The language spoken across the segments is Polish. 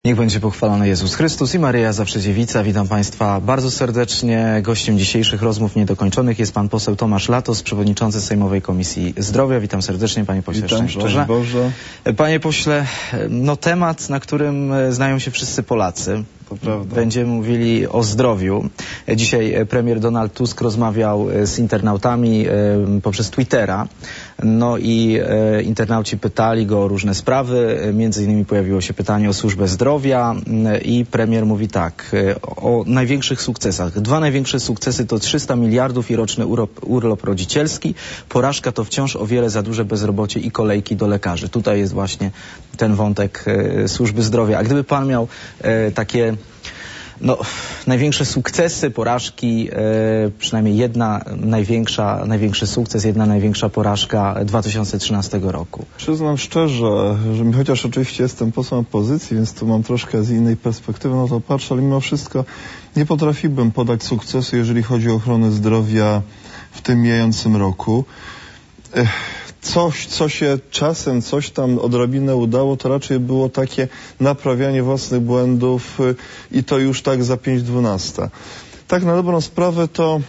Niech będzie pochwalony Jezus Chrystus i Maryja Zawsze Dziewica. Witam Państwa bardzo serdecznie. Gościem dzisiejszych rozmów niedokończonych jest pan poseł Tomasz Latos, przewodniczący Sejmowej Komisji Zdrowia. Witam serdecznie, panie pośle. Witam, szczęść Boże. Panie pośle, temat, na którym znają się wszyscy Polacy. To prawda. Będziemy mówili o zdrowiu. Dzisiaj premier Donald Tusk rozmawiał z internautami poprzez Twittera. No i internauci pytali go o różne sprawy. Między innymi pojawiło się pytanie o służbę zdrowia i premier mówi tak, o największych sukcesach. 2 największe sukcesy to 300 miliardów i roczny urlop rodzicielski. Porażka to wciąż o wiele za duże bezrobocie i kolejki do lekarzy. Tutaj jest właśnie ten wątek służby zdrowia. A gdyby pan miał takie największe sukcesy, porażki, przynajmniej jedna największy sukces, jedna największa porażka 2013 roku. Przyznam szczerze, że chociaż oczywiście jestem posłem opozycji, więc tu mam troszkę z innej perspektywy na to patrzę, ale mimo wszystko nie potrafiłbym podać sukcesu, jeżeli chodzi o ochronę zdrowia w tym mijającym roku. Co się czasem, coś tam odrobinę udało, to raczej było takie naprawianie własnych błędów i to już tak za 5/12. Tak na dobrą sprawę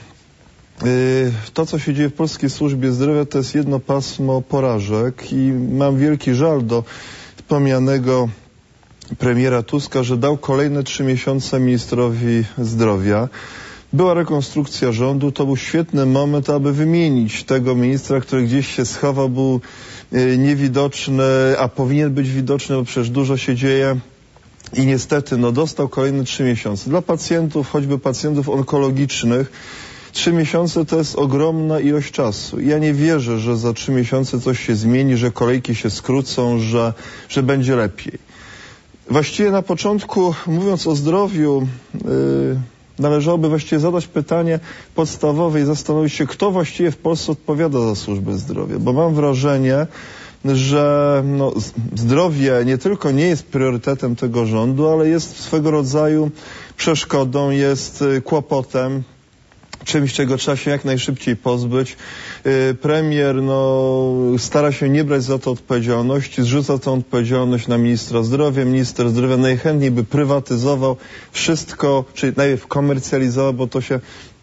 to, co się dzieje w polskiej służbie zdrowia, to jest jedno pasmo porażek i mam wielki żal do wspomnianego premiera Tuska, że dał kolejne 3 miesiące ministrowi zdrowia. Była rekonstrukcja rządu, to był świetny moment, aby wymienić tego ministra, który gdzieś się schował, był niewidoczny, a powinien być widoczny, bo przecież dużo się dzieje. I niestety dostał kolejne 3 miesiące. Dla pacjentów, choćby pacjentów onkologicznych, 3 miesiące to jest ogromna ilość czasu. Ja nie wierzę, że za 3 miesiące coś się zmieni, że kolejki się skrócą, że będzie lepiej. Właściwie na początku, mówiąc o zdrowiu, należałoby właściwie zadać pytanie podstawowe i zastanowić się, kto właściwie w Polsce odpowiada za służbę zdrowia. Bo mam wrażenie, że zdrowie nie tylko nie jest priorytetem tego rządu, ale jest swego rodzaju przeszkodą, jest kłopotem, czymś, czego trzeba się jak najszybciej pozbyć. Premier stara się nie brać za to odpowiedzialności, zrzuca tę odpowiedzialność na ministra zdrowia. Minister zdrowia najchętniej by prywatyzował wszystko, czyli najpierw komercjalizował, bo to się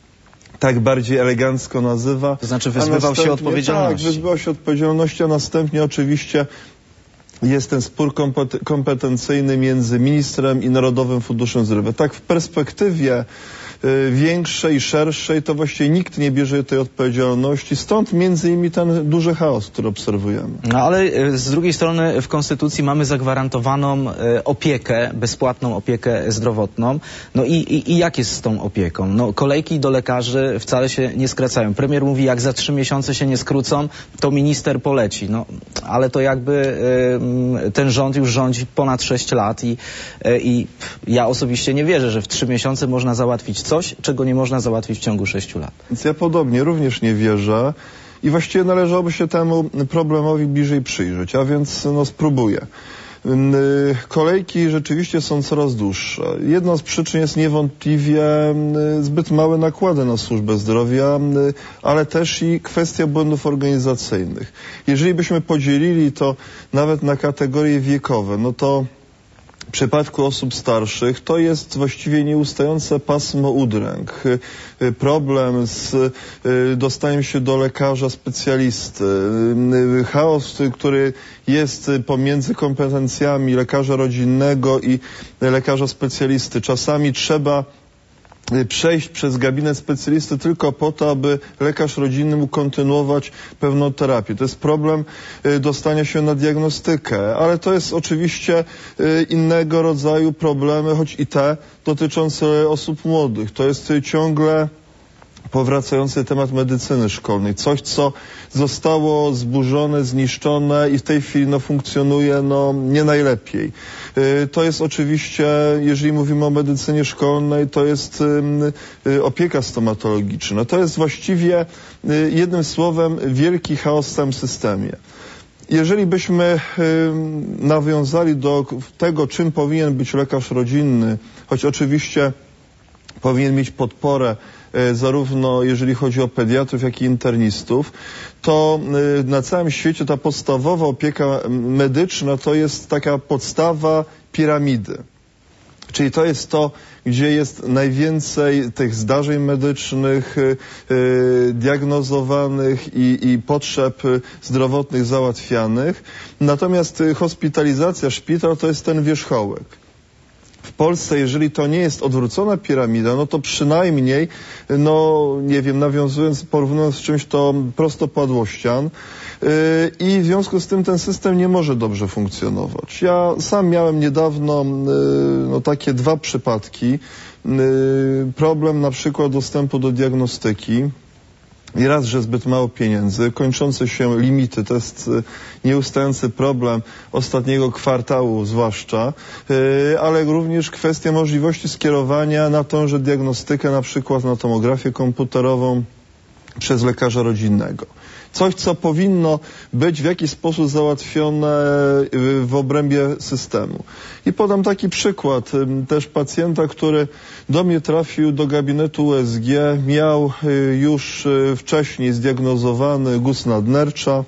tak bardziej elegancko nazywa. To znaczy wyzbywał się odpowiedzialności. Tak, wyzbywał się odpowiedzialności, a następnie oczywiście jest ten spór kompetencyjny między ministrem i Narodowym Funduszem Zdrowia. Tak w perspektywie większej, szerszej, to właściwie nikt nie bierze tej odpowiedzialności. Stąd między innymi ten duży chaos, który obserwujemy. No ale z drugiej strony w Konstytucji mamy zagwarantowaną opiekę, bezpłatną opiekę zdrowotną. No i jak jest z tą opieką? Kolejki do lekarzy wcale się nie skracają. Premier mówi, jak za 3 miesiące się nie skrócą, to minister poleci. Ale to jakby ten rząd już rządzi ponad 6 lat i ja osobiście nie wierzę, że w 3 miesiące można załatwić coś, czego nie można załatwić w ciągu 6 lat. Więc ja podobnie również nie wierzę i właściwie należałoby się temu problemowi bliżej przyjrzeć, a więc spróbuję. Kolejki rzeczywiście są coraz dłuższe. Jedną z przyczyn jest niewątpliwie zbyt małe nakłady na służbę zdrowia, ale też i kwestia błędów organizacyjnych. Jeżeli byśmy podzielili to nawet na kategorie wiekowe, to w przypadku osób starszych to jest właściwie nieustające pasmo udręk. Problem z dostaniem się do lekarza specjalisty, chaos, który jest pomiędzy kompetencjami lekarza rodzinnego i lekarza specjalisty. Czasami trzeba przejść przez gabinet specjalisty tylko po to, aby lekarz rodzinny mógł kontynuować pewną terapię. To jest problem dostania się na diagnostykę, ale to jest oczywiście innego rodzaju problemy, choć i te dotyczące osób młodych. To jest ciągle powracający temat medycyny szkolnej. Coś, co zostało zburzone, zniszczone i w tej chwili funkcjonuje nie najlepiej. To jest oczywiście, jeżeli mówimy o medycynie szkolnej, to jest opieka stomatologiczna. To jest właściwie jednym słowem wielki chaos w całym systemie. Jeżeli byśmy nawiązali do tego, czym powinien być lekarz rodzinny, choć oczywiście powinien mieć podporę zarówno jeżeli chodzi o pediatrów, jak i internistów, to na całym świecie ta podstawowa opieka medyczna to jest taka podstawa piramidy. Czyli to jest to, gdzie jest najwięcej tych zdarzeń medycznych, diagnozowanych i potrzeb zdrowotnych załatwianych. Natomiast hospitalizacja, szpital to jest ten wierzchołek. W Polsce, jeżeli to nie jest odwrócona piramida, no to przynajmniej, no nie wiem, porównując z czymś to prostopadłościan, i w związku z tym ten system nie może dobrze funkcjonować. Ja sam miałem niedawno takie 2 przypadki. Problem na przykład dostępu do diagnostyki. I raz, że zbyt mało pieniędzy, kończące się limity, to jest nieustający problem ostatniego kwartału zwłaszcza, ale również kwestia możliwości skierowania na tąże diagnostykę, na przykład na tomografię komputerową przez lekarza rodzinnego. Coś, co powinno być w jakiś sposób załatwione w obrębie systemu. I podam taki przykład też pacjenta, który do mnie trafił do gabinetu USG, miał już wcześniej zdiagnozowany guz nadnercza.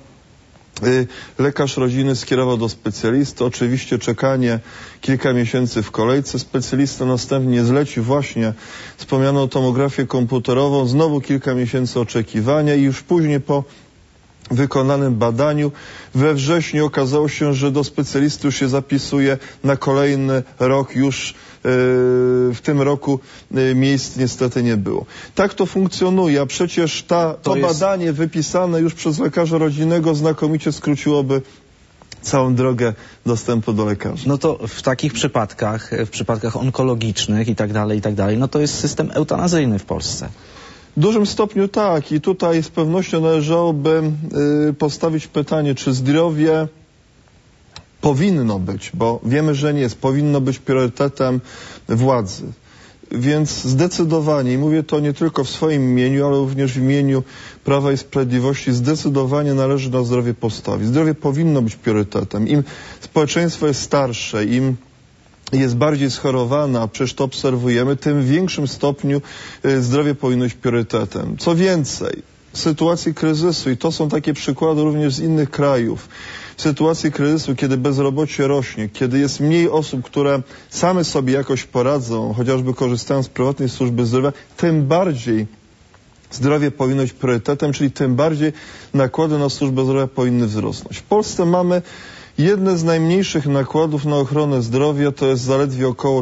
Lekarz rodziny skierował do specjalisty, oczywiście czekanie kilka miesięcy w kolejce, specjalista następnie zlecił właśnie wspomnianą tomografię komputerową, znowu kilka miesięcy oczekiwania i już później po wykonanym badaniu we wrześniu okazało się, że do specjalisty już się zapisuje na kolejny rok, już w tym roku miejsc niestety nie było. Tak to funkcjonuje, a przecież to badanie wypisane już przez lekarza rodzinnego znakomicie skróciłoby całą drogę dostępu do lekarza. No to w takich przypadkach, w przypadkach onkologicznych i tak dalej, no to jest system eutanazyjny w Polsce. W dużym stopniu tak i tutaj z pewnością należałoby postawić pytanie, czy zdrowie powinno być, bo wiemy, że nie jest, powinno być priorytetem władzy. Więc zdecydowanie, i mówię to nie tylko w swoim imieniu, ale również w imieniu Prawa i Sprawiedliwości, zdecydowanie należy na zdrowie postawić. Zdrowie powinno być priorytetem. Im społeczeństwo jest starsze, im jest bardziej schorowane, a przecież to obserwujemy, tym w większym stopniu zdrowie powinno być priorytetem. Co więcej, w sytuacji kryzysu, i to są takie przykłady również z innych krajów, w sytuacji kryzysu, kiedy bezrobocie rośnie, kiedy jest mniej osób, które same sobie jakoś poradzą, chociażby korzystając z prywatnej służby zdrowia, tym bardziej zdrowie powinno być priorytetem, czyli tym bardziej nakłady na służbę zdrowia powinny wzrosnąć. W Polsce mamy jedne z najmniejszych nakładów na ochronę zdrowia, to jest zaledwie około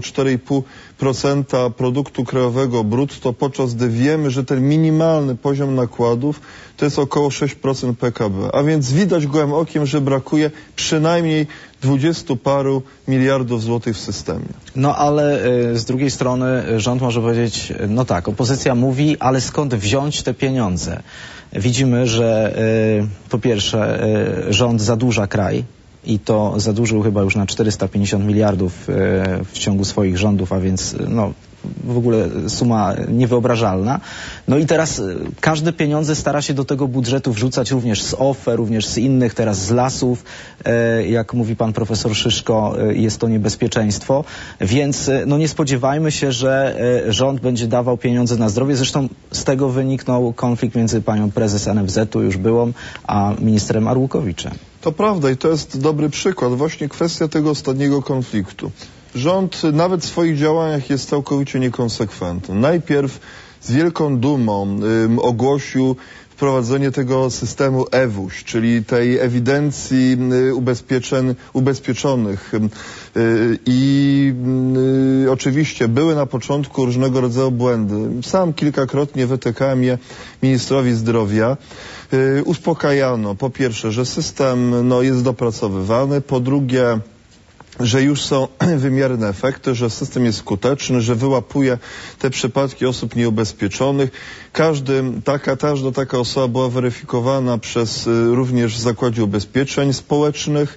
4,5% produktu krajowego brutto, podczas gdy wiemy, że ten minimalny poziom nakładów to jest około 6% PKB. A więc widać gołym okiem, że brakuje przynajmniej 20 paru miliardów złotych w systemie. No ale z drugiej strony rząd może powiedzieć, no tak, opozycja mówi, ale skąd wziąć te pieniądze? Widzimy, że po pierwsze rząd zadłuża kraj, i to zadłużył chyba już na 450 miliardów w ciągu swoich rządów, a więc no, w ogóle suma niewyobrażalna. No i teraz każde pieniądze stara się do tego budżetu wrzucać również z OFE, również z innych, teraz z lasów. Jak mówi pan profesor Szyszko, jest to niebezpieczeństwo. Więc no nie spodziewajmy się, że rząd będzie dawał pieniądze na zdrowie. Zresztą z tego wyniknął konflikt między panią prezes NFZ-u, już byłą, a ministrem Arłukowiczem. To prawda i to jest dobry przykład, właśnie kwestia tego ostatniego konfliktu. Rząd nawet w swoich działaniach jest całkowicie niekonsekwentny. Najpierw z wielką dumą ogłosił wprowadzenie tego systemu EWUŚ, czyli tej ewidencji ubezpieczonych. I oczywiście były na początku różnego rodzaju błędy. Sam kilkakrotnie wytykałem je ministrowi zdrowia. Uspokajano po pierwsze, że system jest dopracowywany, po drugie, że już są wymierne efekty, że system jest skuteczny, że wyłapuje te przypadki osób nieubezpieczonych. Każda taka osoba była weryfikowana przez również w Zakładzie Ubezpieczeń Społecznych,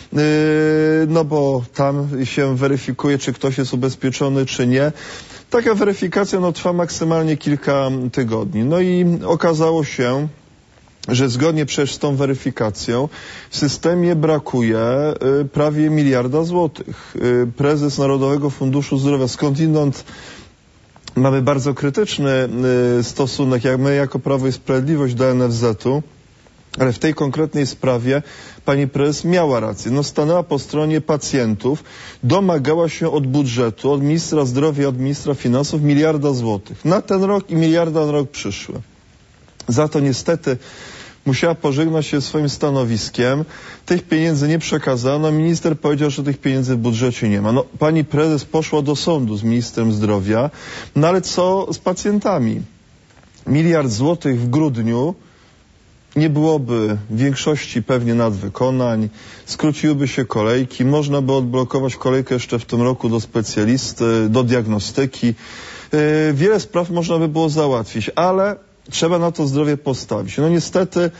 no bo tam się weryfikuje, czy ktoś jest ubezpieczony, czy nie. Taka weryfikacja trwa maksymalnie kilka tygodni. No i okazało się, że zgodnie przecież z tą weryfikacją w systemie brakuje prawie 1 miliarda złotych. Prezes Narodowego Funduszu Zdrowia skądinąd mamy bardzo krytyczny stosunek, jak my jako Prawo i Sprawiedliwość do NFZ-u, Ale w tej konkretnej sprawie pani prezes miała rację. No, stanęła po stronie pacjentów, domagała się od budżetu, od ministra zdrowia, od ministra finansów 1 miliarda złotych na ten rok i 1 miliarda na rok przyszły. Za to niestety musiała pożegnać się swoim stanowiskiem. Tych pieniędzy nie przekazano. Minister powiedział, że tych pieniędzy w budżecie nie ma. No, pani prezes poszła do sądu z ministrem zdrowia. No ale co z pacjentami? 1 miliard złotych w grudniu nie byłoby w większości pewnie nadwykonań, skróciłyby się kolejki, można by odblokować kolejkę jeszcze w tym roku do specjalisty, do diagnostyki. Wiele spraw można by było załatwić, ale trzeba na to zdrowie postawić. No niestety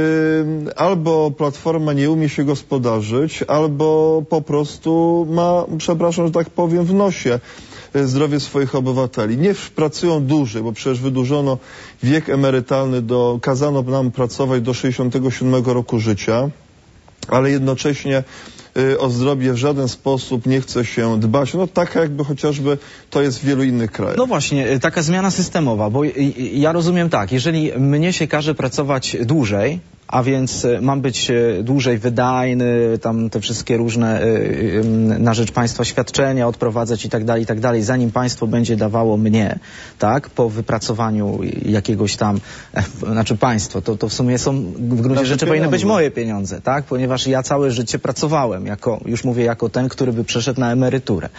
albo Platforma nie umie się gospodarzyć, albo po prostu ma, przepraszam, że tak powiem, w nosie zdrowie swoich obywateli. Nie pracują dłużej, bo przecież wydłużono wiek emerytalny, kazano nam pracować do 67 roku życia, ale jednocześnie o zdrowie w żaden sposób nie chce się dbać. No taka jakby chociażby to jest w wielu innych krajach. No właśnie, taka zmiana systemowa, bo ja rozumiem tak, jeżeli mnie się każe pracować dłużej, a więc mam być dłużej wydajny, tam te wszystkie różne na rzecz państwa świadczenia odprowadzać i tak dalej, zanim państwo będzie dawało mnie, tak, po wypracowaniu jakiegoś tam, znaczy państwo, to w sumie są w gruncie rzeczy powinny być moje pieniądze, tak, ponieważ ja całe życie pracowałem, już mówię jako ten, który by przeszedł na emeryturę.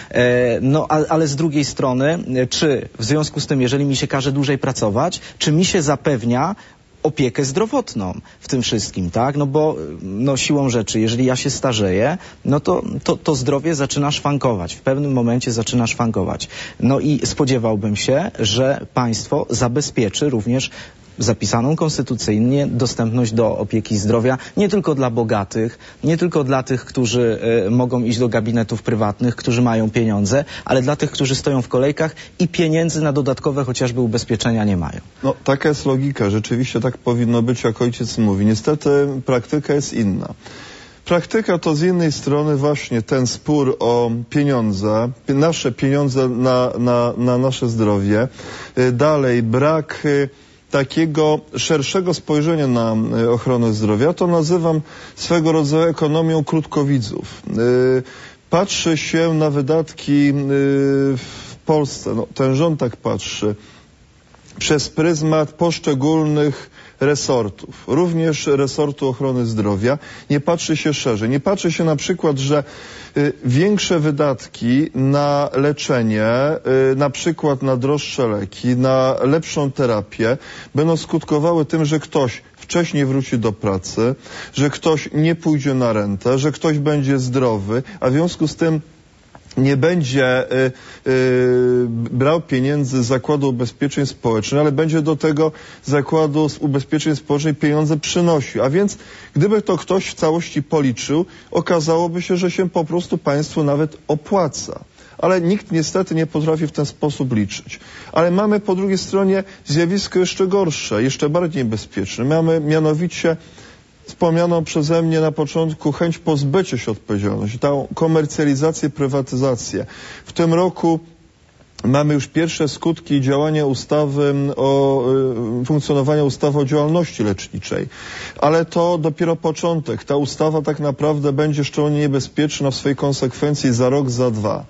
No, ale z drugiej strony, czy w związku z tym, jeżeli mi się każe dłużej pracować, czy mi się zapewnia opiekę zdrowotną w tym wszystkim, tak? No bo no siłą rzeczy, jeżeli ja się starzeję, no to zdrowie zaczyna szwankować. W pewnym momencie zaczyna szwankować. No i spodziewałbym się, że państwo zabezpieczy również zapisaną konstytucyjnie dostępność do opieki zdrowia nie tylko dla bogatych, nie tylko dla tych, którzy mogą iść do gabinetów prywatnych, którzy mają pieniądze, ale dla tych, którzy stoją w kolejkach i pieniędzy na dodatkowe chociażby ubezpieczenia nie mają. No taka jest logika, rzeczywiście tak powinno być, jak ojciec mówi. Niestety praktyka jest inna. Praktyka to z jednej strony właśnie ten spór o pieniądze, nasze pieniądze na nasze zdrowie, dalej brak takiego szerszego spojrzenia na ochronę zdrowia, to nazywam swego rodzaju ekonomią krótkowidzów. Patrzy się na wydatki w Polsce, no, ten rząd tak patrzy, przez pryzmat poszczególnych resortów, również resortu ochrony zdrowia. Nie patrzy się szerzej. Nie patrzy się na przykład, że większe wydatki na leczenie, na przykład na droższe leki, na lepszą terapię, będą skutkowały tym, że ktoś wcześniej wróci do pracy, że ktoś nie pójdzie na rentę, że ktoś będzie zdrowy, a w związku z tym nie będzie brał pieniędzy z Zakładu Ubezpieczeń Społecznych, ale będzie do tego Zakładu Ubezpieczeń Społecznych pieniądze przynosił. A więc gdyby to ktoś w całości policzył, okazałoby się, że się po prostu państwu nawet opłaca. Ale nikt niestety nie potrafi w ten sposób liczyć. Ale mamy po drugiej stronie zjawisko jeszcze gorsze, jeszcze bardziej niebezpieczne. Mamy mianowicie wspomnianą przeze mnie na początku chęć pozbycia się odpowiedzialności, tą komercjalizację, prywatyzację. W tym roku mamy już pierwsze skutki działania funkcjonowania ustawy o działalności leczniczej. Ale to dopiero początek. Ta ustawa tak naprawdę będzie szczególnie niebezpieczna w swojej konsekwencji za rok, za dwa.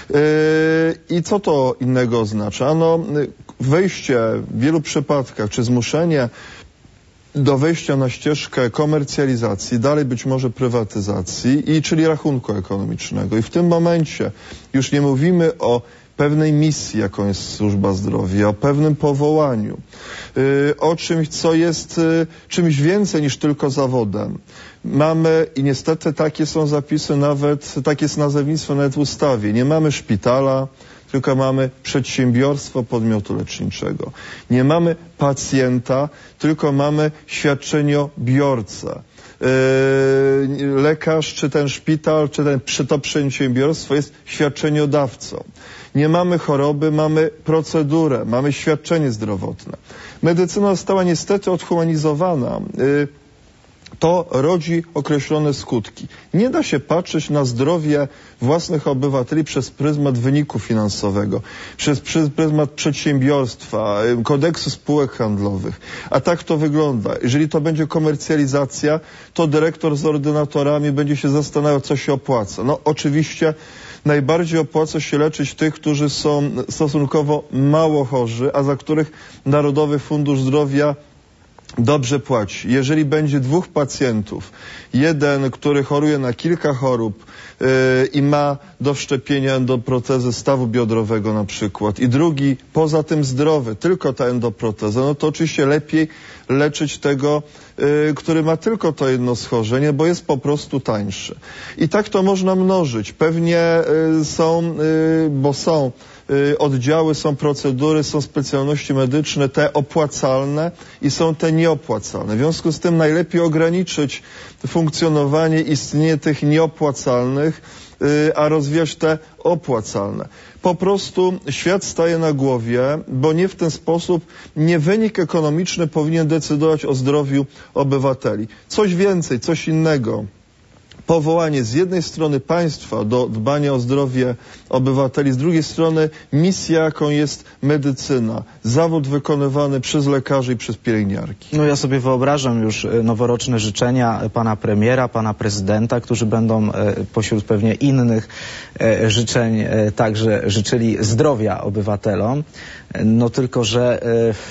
I co to innego oznacza? Ano, wejście w wielu przypadkach, czy zmuszenie do wejścia na ścieżkę komercjalizacji, dalej być może prywatyzacji, czyli rachunku ekonomicznego. I w tym momencie już nie mówimy o pewnej misji, jaką jest służba zdrowia, o pewnym powołaniu, o czymś, co jest czymś więcej niż tylko zawodem. Mamy, i niestety takie są zapisy nawet, takie jest nazewnictwo nawet w ustawie, nie mamy szpitala, tylko mamy przedsiębiorstwo podmiotu leczniczego. Nie mamy pacjenta, tylko mamy świadczeniobiorcę. Lekarz, czy ten szpital, czy to przedsiębiorstwo jest świadczeniodawcą. Nie mamy choroby, mamy procedurę, mamy świadczenie zdrowotne. Medycyna została niestety odhumanizowana. to rodzi określone skutki. Nie da się patrzeć na zdrowie własnych obywateli przez pryzmat wyniku finansowego, przez pryzmat przedsiębiorstwa, kodeksu spółek handlowych. A tak to wygląda. Jeżeli to będzie komercjalizacja, to dyrektor z ordynatorami będzie się zastanawiał, co się opłaca. No oczywiście najbardziej opłaca się leczyć tych, którzy są stosunkowo mało chorzy, a za których Narodowy Fundusz Zdrowia dobrze płaci. Jeżeli będzie 2 pacjentów, jeden, który choruje na kilka chorób i ma do wszczepienia endoprotezy stawu biodrowego na przykład, i drugi poza tym zdrowy, tylko ta endoproteza, no to oczywiście lepiej leczyć tego, który ma tylko to jedno schorzenie, bo jest po prostu tańszy. I tak to można mnożyć. Pewnie są oddziały, są procedury, są specjalności medyczne, te opłacalne i są te nieopłacalne. W związku z tym najlepiej ograniczyć funkcjonowanie, istnienie tych nieopłacalnych, a rozwijać te opłacalne. Po prostu świat staje na głowie, bo nie w ten sposób nie wynik ekonomiczny powinien decydować o zdrowiu obywateli. Coś więcej, coś innego. Powołanie z jednej strony państwa do dbania o zdrowie obywateli, z drugiej strony misja, jaką jest medycyna, zawód wykonywany przez lekarzy i przez pielęgniarki. No ja sobie wyobrażam już noworoczne życzenia pana premiera, pana prezydenta, którzy będą pośród pewnie innych życzeń także życzyli zdrowia obywatelom. No tylko, że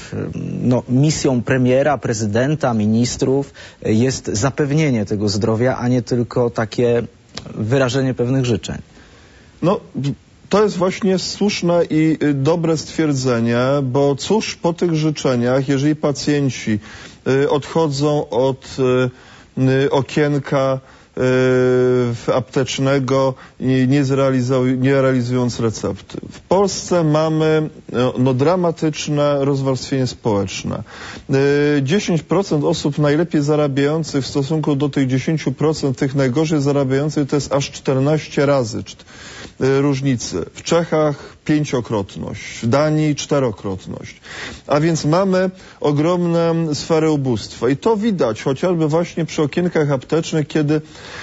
misją premiera, prezydenta, ministrów jest zapewnienie tego zdrowia, a nie tylko takie wyrażenie pewnych życzeń. No, to jest właśnie słuszne i dobre stwierdzenie, bo cóż po tych życzeniach, jeżeli pacjenci odchodzą od okienka aptecznego i nie realizując recepty. W Polsce mamy dramatyczne rozwarstwienie społeczne. 10% osób najlepiej zarabiających w stosunku do tych 10% tych najgorzej zarabiających to jest aż 14 razy różnicy. W Czechach 5-krotność, w Danii 4-krotność. A więc mamy ogromne sfery ubóstwa. I to widać chociażby właśnie przy okienkach aptecznych, kiedy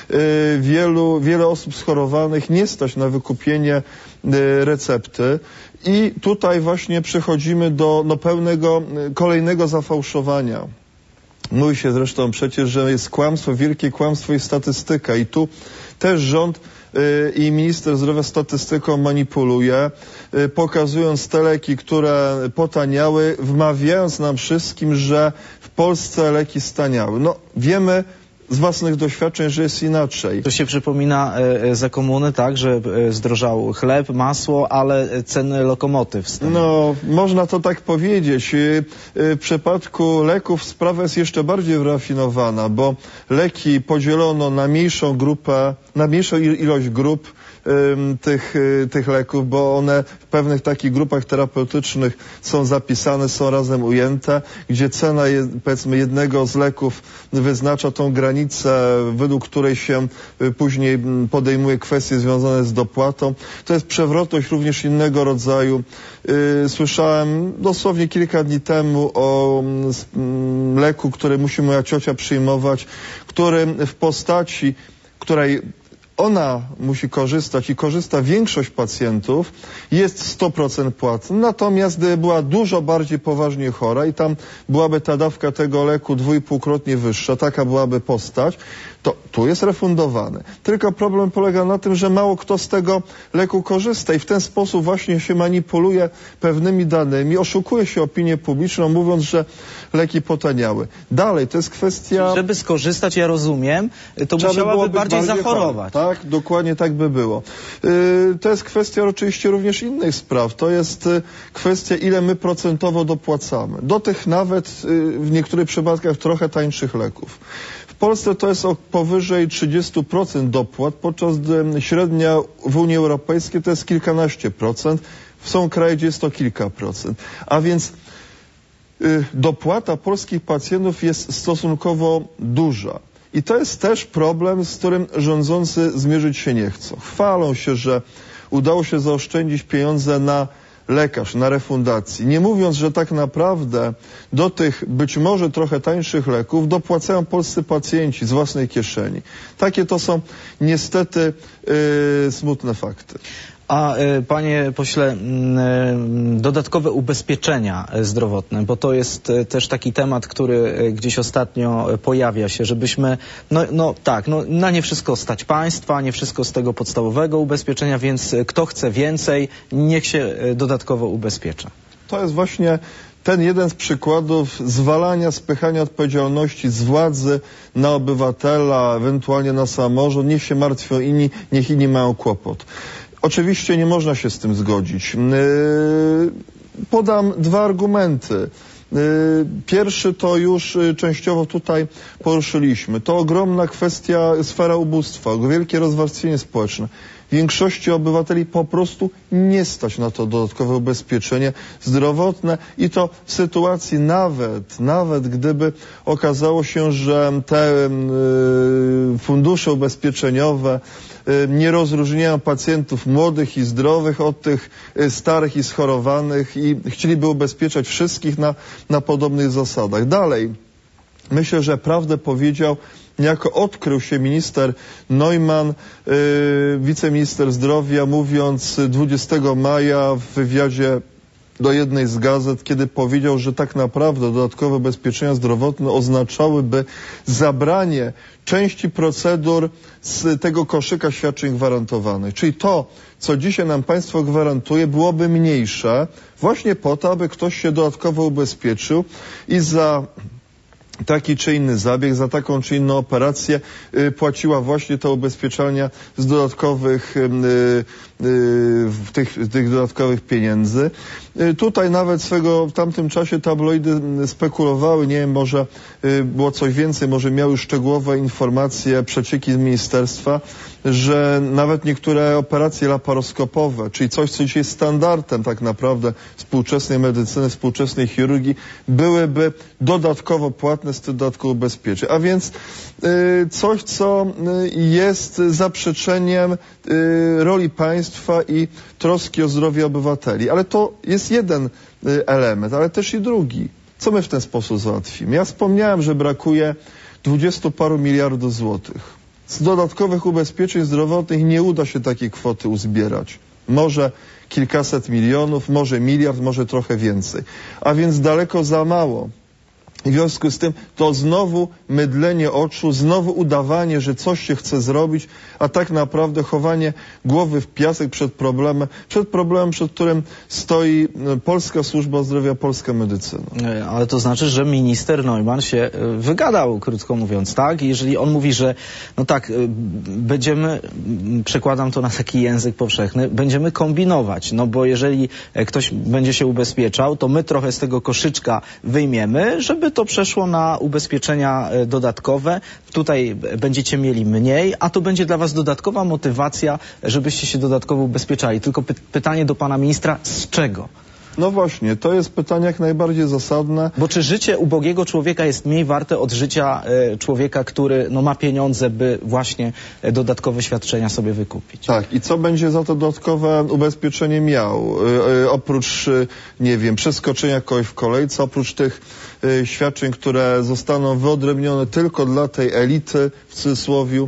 wiele osób schorowanych nie stać na wykupienie recepty. I tutaj właśnie przechodzimy do pełnego, kolejnego zafałszowania. Mówi się zresztą przecież, że jest kłamstwo, wielkie kłamstwo i statystyka. I tu też rząd i minister zdrowia statystyką manipuluje, pokazując te leki, które potaniały, wmawiając nam wszystkim, że w Polsce leki staniały. No wiemy z własnych doświadczeń, że jest inaczej. To się przypomina za komuny, tak, że zdrożał chleb, masło, ale ceny lokomotyw staniały. No, można to tak powiedzieć. W przypadku leków sprawa jest jeszcze bardziej wyrafinowana, bo leki podzielono na mniejszą grupę, na mniejszą ilość grup tych leków, bo one w pewnych takich grupach terapeutycznych są zapisane, są razem ujęte, gdzie cena powiedzmy jednego z leków wyznacza tą granicę, według której się później podejmuje kwestie związane z dopłatą. To jest przewrotność również innego rodzaju. Słyszałem dosłownie kilka dni temu o leku, który musi moja ciocia przyjmować, który w postaci, której ona musi korzystać i korzysta większość pacjentów, jest 100% płatny. Natomiast gdyby była dużo bardziej poważnie chora i tam byłaby ta dawka tego leku 2,5-krotnie wyższa, taka byłaby postać, to tu jest refundowany. Tylko problem polega na tym, że mało kto z tego leku korzysta i w ten sposób właśnie się manipuluje pewnymi danymi, oszukuje się opinię publiczną, mówiąc, że leki potaniały. Dalej, to jest kwestia... Żeby skorzystać, ja rozumiem, to musiałaby bardziej zachorować. Tak, dokładnie tak by było. To jest kwestia oczywiście również innych spraw. To jest kwestia, ile my procentowo dopłacamy. Do tych nawet w niektórych przypadkach trochę tańszych leków. W Polsce to jest powyżej 30% dopłat, podczas gdy średnia w Unii Europejskiej to jest kilkanaście procent. Są kraje, gdzie jest to kilka procent. A więc dopłata polskich pacjentów jest stosunkowo duża. I to jest też problem, z którym rządzący zmierzyć się nie chcą. Chwalą się, że udało się zaoszczędzić pieniądze na lekarz na refundacji, nie mówiąc, że tak naprawdę do tych być może trochę tańszych leków dopłacają polscy pacjenci z własnej kieszeni. Takie to są niestety smutne fakty. A panie pośle, dodatkowe ubezpieczenia zdrowotne, bo to jest też taki temat, który gdzieś ostatnio pojawia się, żebyśmy, na nie wszystko stać państwa, nie wszystko z tego podstawowego ubezpieczenia, więc kto chce więcej, niech się dodatkowo ubezpiecza. To jest właśnie ten jeden z przykładów zwalania, spychania odpowiedzialności z władzy na obywatela, ewentualnie na samorząd. Niech się martwią inni, niech inni mają kłopot. Oczywiście nie można się z tym zgodzić. Podam dwa argumenty. Pierwszy to już częściowo tutaj poruszyliśmy. To ogromna kwestia, sfera ubóstwa, wielkie rozwarstwienie społeczne. Większości obywateli po prostu nie stać na to dodatkowe ubezpieczenie zdrowotne i to w sytuacji nawet gdyby okazało się, że te fundusze ubezpieczeniowe nie rozróżniają pacjentów młodych i zdrowych od tych starych i schorowanych i chcieliby ubezpieczać wszystkich na podobnych zasadach. Dalej, myślę, że prawdę powiedział, niejako odkrył się minister Neumann, wiceminister zdrowia, mówiąc 20 maja w wywiadzie do jednej z gazet, kiedy powiedział, że tak naprawdę dodatkowe ubezpieczenia zdrowotne oznaczałyby zabranie części procedur z tego koszyka świadczeń gwarantowanych. Czyli to, co dzisiaj nam państwo gwarantuje, byłoby mniejsze właśnie po to, aby ktoś się dodatkowo ubezpieczył i za taki czy inny zabieg, za taką czy inną operację płaciła właśnie te ubezpieczenia z dodatkowych tych dodatkowych pieniędzy. Tutaj nawet w tamtym czasie tabloidy spekulowały, nie wiem, może było coś więcej, może miały szczegółowe informacje, przecieki z ministerstwa, że nawet niektóre operacje laparoskopowe, czyli coś, co dzisiaj jest standardem tak naprawdę współczesnej medycyny, współczesnej chirurgii, byłyby dodatkowo płatne z tych dodatkowych ubezpieczeń. A więc coś, co jest zaprzeczeniem roli państwa i troski o zdrowie obywateli. Ale to jest jeden element, ale też i drugi. Co my w ten sposób załatwimy? Ja wspomniałem, że brakuje 20 paru miliardów złotych. Z dodatkowych ubezpieczeń zdrowotnych nie uda się takiej kwoty uzbierać. Może kilkaset milionów, może miliard, może trochę więcej. A więc daleko za mało. W związku z tym to znowu mydlenie oczu, znowu udawanie, że coś się chce zrobić, a tak naprawdę chowanie głowy w piasek przed problemem, przed którym stoi polska służba zdrowia, polska medycyna. Ale to znaczy, że minister Neumann się wygadał, krótko mówiąc, tak? Jeżeli on mówi, że no tak, będziemy, przekładam to na taki język powszechny, będziemy kombinować, no bo jeżeli ktoś będzie się ubezpieczał, to my trochę z tego koszyczka wyjmiemy, żeby to przeszło na ubezpieczenia dodatkowe. Tutaj będziecie mieli mniej, a to będzie dla was dodatkowa motywacja, żebyście się dodatkowo ubezpieczali. Tylko pytanie do pana ministra, z czego? No właśnie, to jest pytanie jak najbardziej zasadne. Bo czy życie ubogiego człowieka jest mniej warte od życia człowieka, który ma pieniądze, by właśnie dodatkowe świadczenia sobie wykupić? Tak, i co będzie za to dodatkowe ubezpieczenie miał? Oprócz, nie wiem, przeskoczenia kogoś w kolejce, oprócz tych świadczeń, które zostaną wyodrębnione tylko dla tej elity, w cudzysłowie,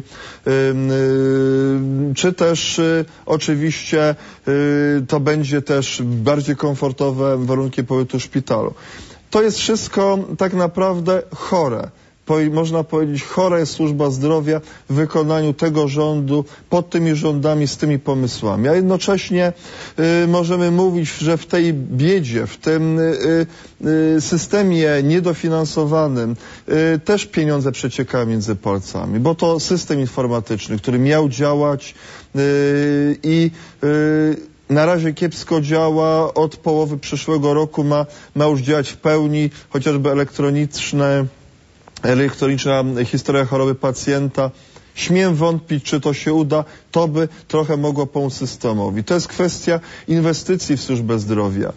czy też oczywiście to będzie też bardziej komfortowe warunki pobytu w szpitalu. To jest wszystko tak naprawdę chore. Można powiedzieć, chora jest służba zdrowia w wykonaniu tego rządu, pod tymi rządami, z tymi pomysłami. A jednocześnie możemy mówić, że w tej biedzie, w tym systemie niedofinansowanym też pieniądze przeciekają między palcami, bo to system informatyczny, który miał działać i na razie kiepsko działa, od połowy przyszłego roku ma już działać w pełni, chociażby elektroniczna historia choroby pacjenta. Śmiem wątpić, czy to się uda, to by trochę mogło pomóc systemowi. To jest kwestia inwestycji w służbę zdrowia.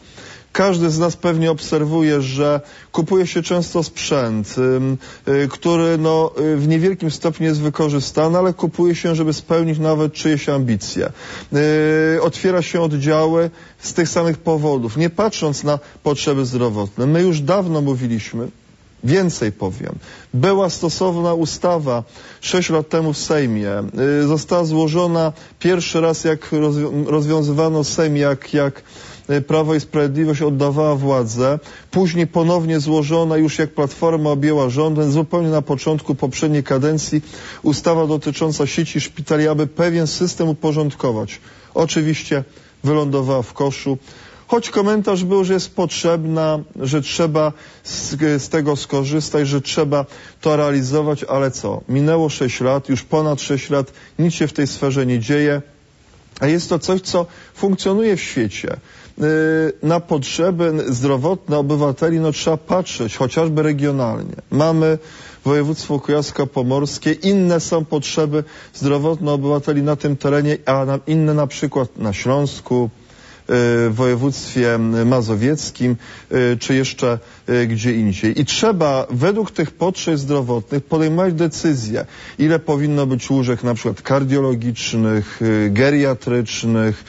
Każdy z nas pewnie obserwuje, że kupuje się często sprzęt, który no, w niewielkim stopniu jest wykorzystany, ale kupuje się, żeby spełnić nawet czyjeś ambicje. Otwiera się oddziały z tych samych powodów, nie patrząc na potrzeby zdrowotne. My już dawno mówiliśmy, więcej powiem. Była stosowna ustawa 6 lat temu w Sejmie. Została złożona pierwszy raz, jak rozwiązywano Sejm, jak Prawo i Sprawiedliwość oddawała władzę. Później ponownie złożona już jak Platforma objęła rządem, zupełnie na początku poprzedniej kadencji, ustawa dotycząca sieci szpitali, aby pewien system uporządkować. Oczywiście wylądowała w koszu. Choć komentarz był, że jest potrzebna, że trzeba z tego skorzystać, że trzeba to realizować, ale co? Minęło 6 lat, już ponad 6 lat, nic się w tej sferze nie dzieje, a jest to coś, co funkcjonuje w świecie. Na potrzeby zdrowotne obywateli no, trzeba patrzeć, chociażby regionalnie. Mamy województwo kujawsko-pomorskie, inne są potrzeby zdrowotne obywateli na tym terenie, a inne na przykład na Śląsku, w województwie mazowieckim, czy jeszcze gdzie indziej. I trzeba według tych potrzeb zdrowotnych podejmować decyzje, ile powinno być łóżek na przykład kardiologicznych, geriatrycznych,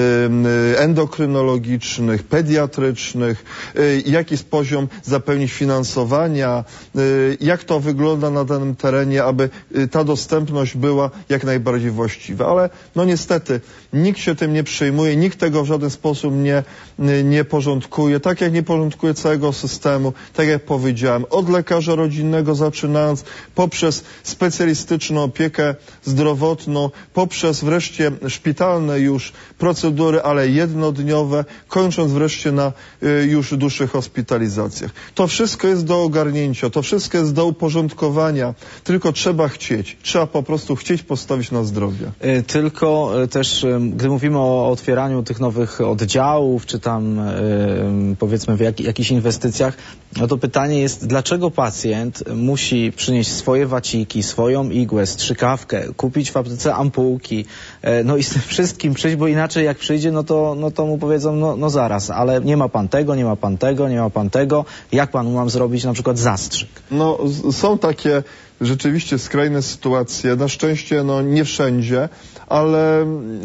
endokrynologicznych, pediatrycznych, jaki jest poziom zapewnić finansowania, jak to wygląda na danym terenie, aby ta dostępność była jak najbardziej właściwa. Ale no niestety nikt się tym nie przejmuje, nikt tego w żaden sposób nie porządkuje, tak jak nie porządkuje całego systemu, tak jak powiedziałem, od lekarza rodzinnego zaczynając, poprzez specjalistyczną opiekę zdrowotną, poprzez wreszcie szpitalne już procedury, ale jednodniowe, kończąc wreszcie na już dłuższych hospitalizacjach. To wszystko jest do ogarnięcia, to wszystko jest do uporządkowania, tylko trzeba chcieć, trzeba po prostu chcieć postawić na zdrowie. Tylko też, gdy mówimy o otwieraniu tych nowych oddziałów, czy tam powiedzmy w jakichś inwestycjach, no to pytanie jest, dlaczego pacjent musi przynieść swoje waciki, swoją igłę, strzykawkę, kupić w aptece ampułki, no i z tym wszystkim przyjść, bo inaczej jak przyjdzie, no to mu powiedzą, no zaraz, ale nie ma pan tego, nie ma pan tego, nie ma pan tego, jak panu mam zrobić na przykład zastrzyk? No są takie rzeczywiście skrajne sytuacje, na szczęście no nie wszędzie, ale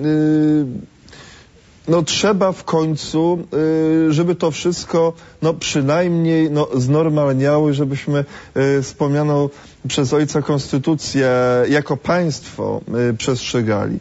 no trzeba w końcu, żeby to wszystko no przynajmniej no znormalniały, żebyśmy wspomnianą przez ojca konstytucję jako państwo przestrzegali.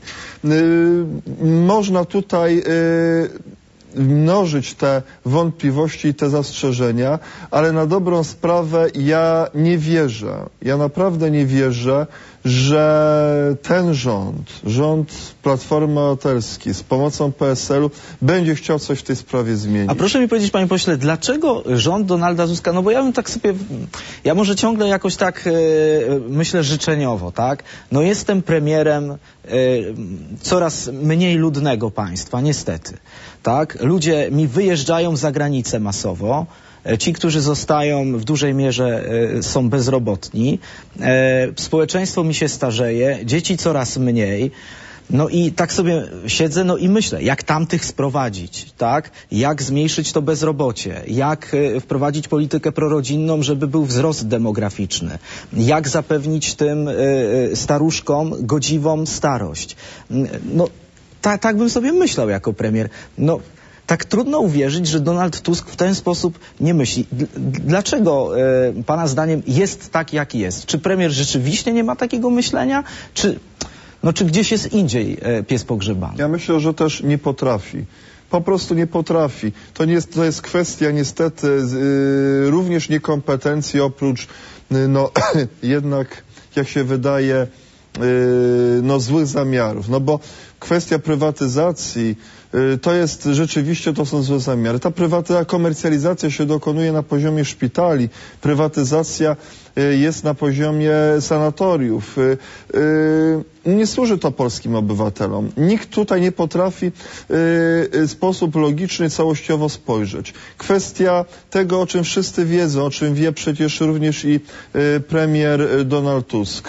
Można tutaj mnożyć te wątpliwości i te zastrzeżenia, ale na dobrą sprawę ja nie wierzę, ja naprawdę nie wierzę, że ten rząd Platformy Obywatelskiej z pomocą PSL-u będzie chciał coś w tej sprawie zmienić. A proszę mi powiedzieć, panie pośle, dlaczego rząd Donalda Tuska, no bo ja bym tak sobie, ja może ciągle jakoś tak myślę życzeniowo, tak? No jestem premierem coraz mniej ludnego państwa, niestety, tak? Ludzie mi wyjeżdżają za granicę masowo. Ci, którzy zostają w dużej mierze są bezrobotni, społeczeństwo mi się starzeje, dzieci coraz mniej, no i tak sobie siedzę, no i myślę, jak tamtych sprowadzić, tak? Jak zmniejszyć to bezrobocie, jak wprowadzić politykę prorodzinną, żeby był wzrost demograficzny, jak zapewnić tym staruszkom godziwą starość. No tak bym sobie myślał jako premier. No tak trudno uwierzyć, że Donald Tusk w ten sposób nie myśli. Dlaczego pana zdaniem jest tak, jak jest? Czy premier rzeczywiście nie ma takiego myślenia? Czy gdzieś jest indziej pies pogrzebany? Ja myślę, że też nie potrafi. Po prostu nie potrafi. To jest kwestia niestety również niekompetencji, oprócz no jednak, jak się wydaje, no złych zamiarów. No bo kwestia prywatyzacji to jest rzeczywiście, to są złe zamiary. Ta komercjalizacja się dokonuje na poziomie szpitali, prywatyzacja jest na poziomie sanatoriów. nie służy to polskim obywatelom. Nikt tutaj nie potrafi w sposób logiczny, całościowo spojrzeć. Kwestia tego, o czym wszyscy wiedzą, o czym wie przecież również i premier Donald Tusk.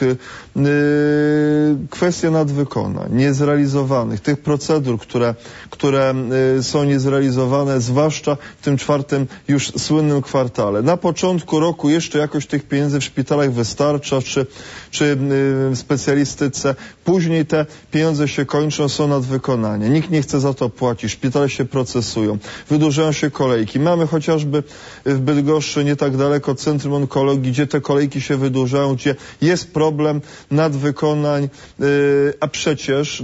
Kwestia nadwykonań, niezrealizowanych, tych procedur, które są niezrealizowane, zwłaszcza w tym czwartym już słynnym kwartale. Na początku roku jeszcze jakoś tych pieniędzy w szpitalach wystarcza, czy w specjalistyce. Później te pieniądze się kończą, są nadwykonania. Nikt nie chce za to płacić, szpitale się procesują, wydłużają się kolejki. Mamy chociażby w Bydgoszczy, nie tak daleko, Centrum Onkologii, gdzie te kolejki się wydłużają, gdzie jest problem nadwykonań, a przecież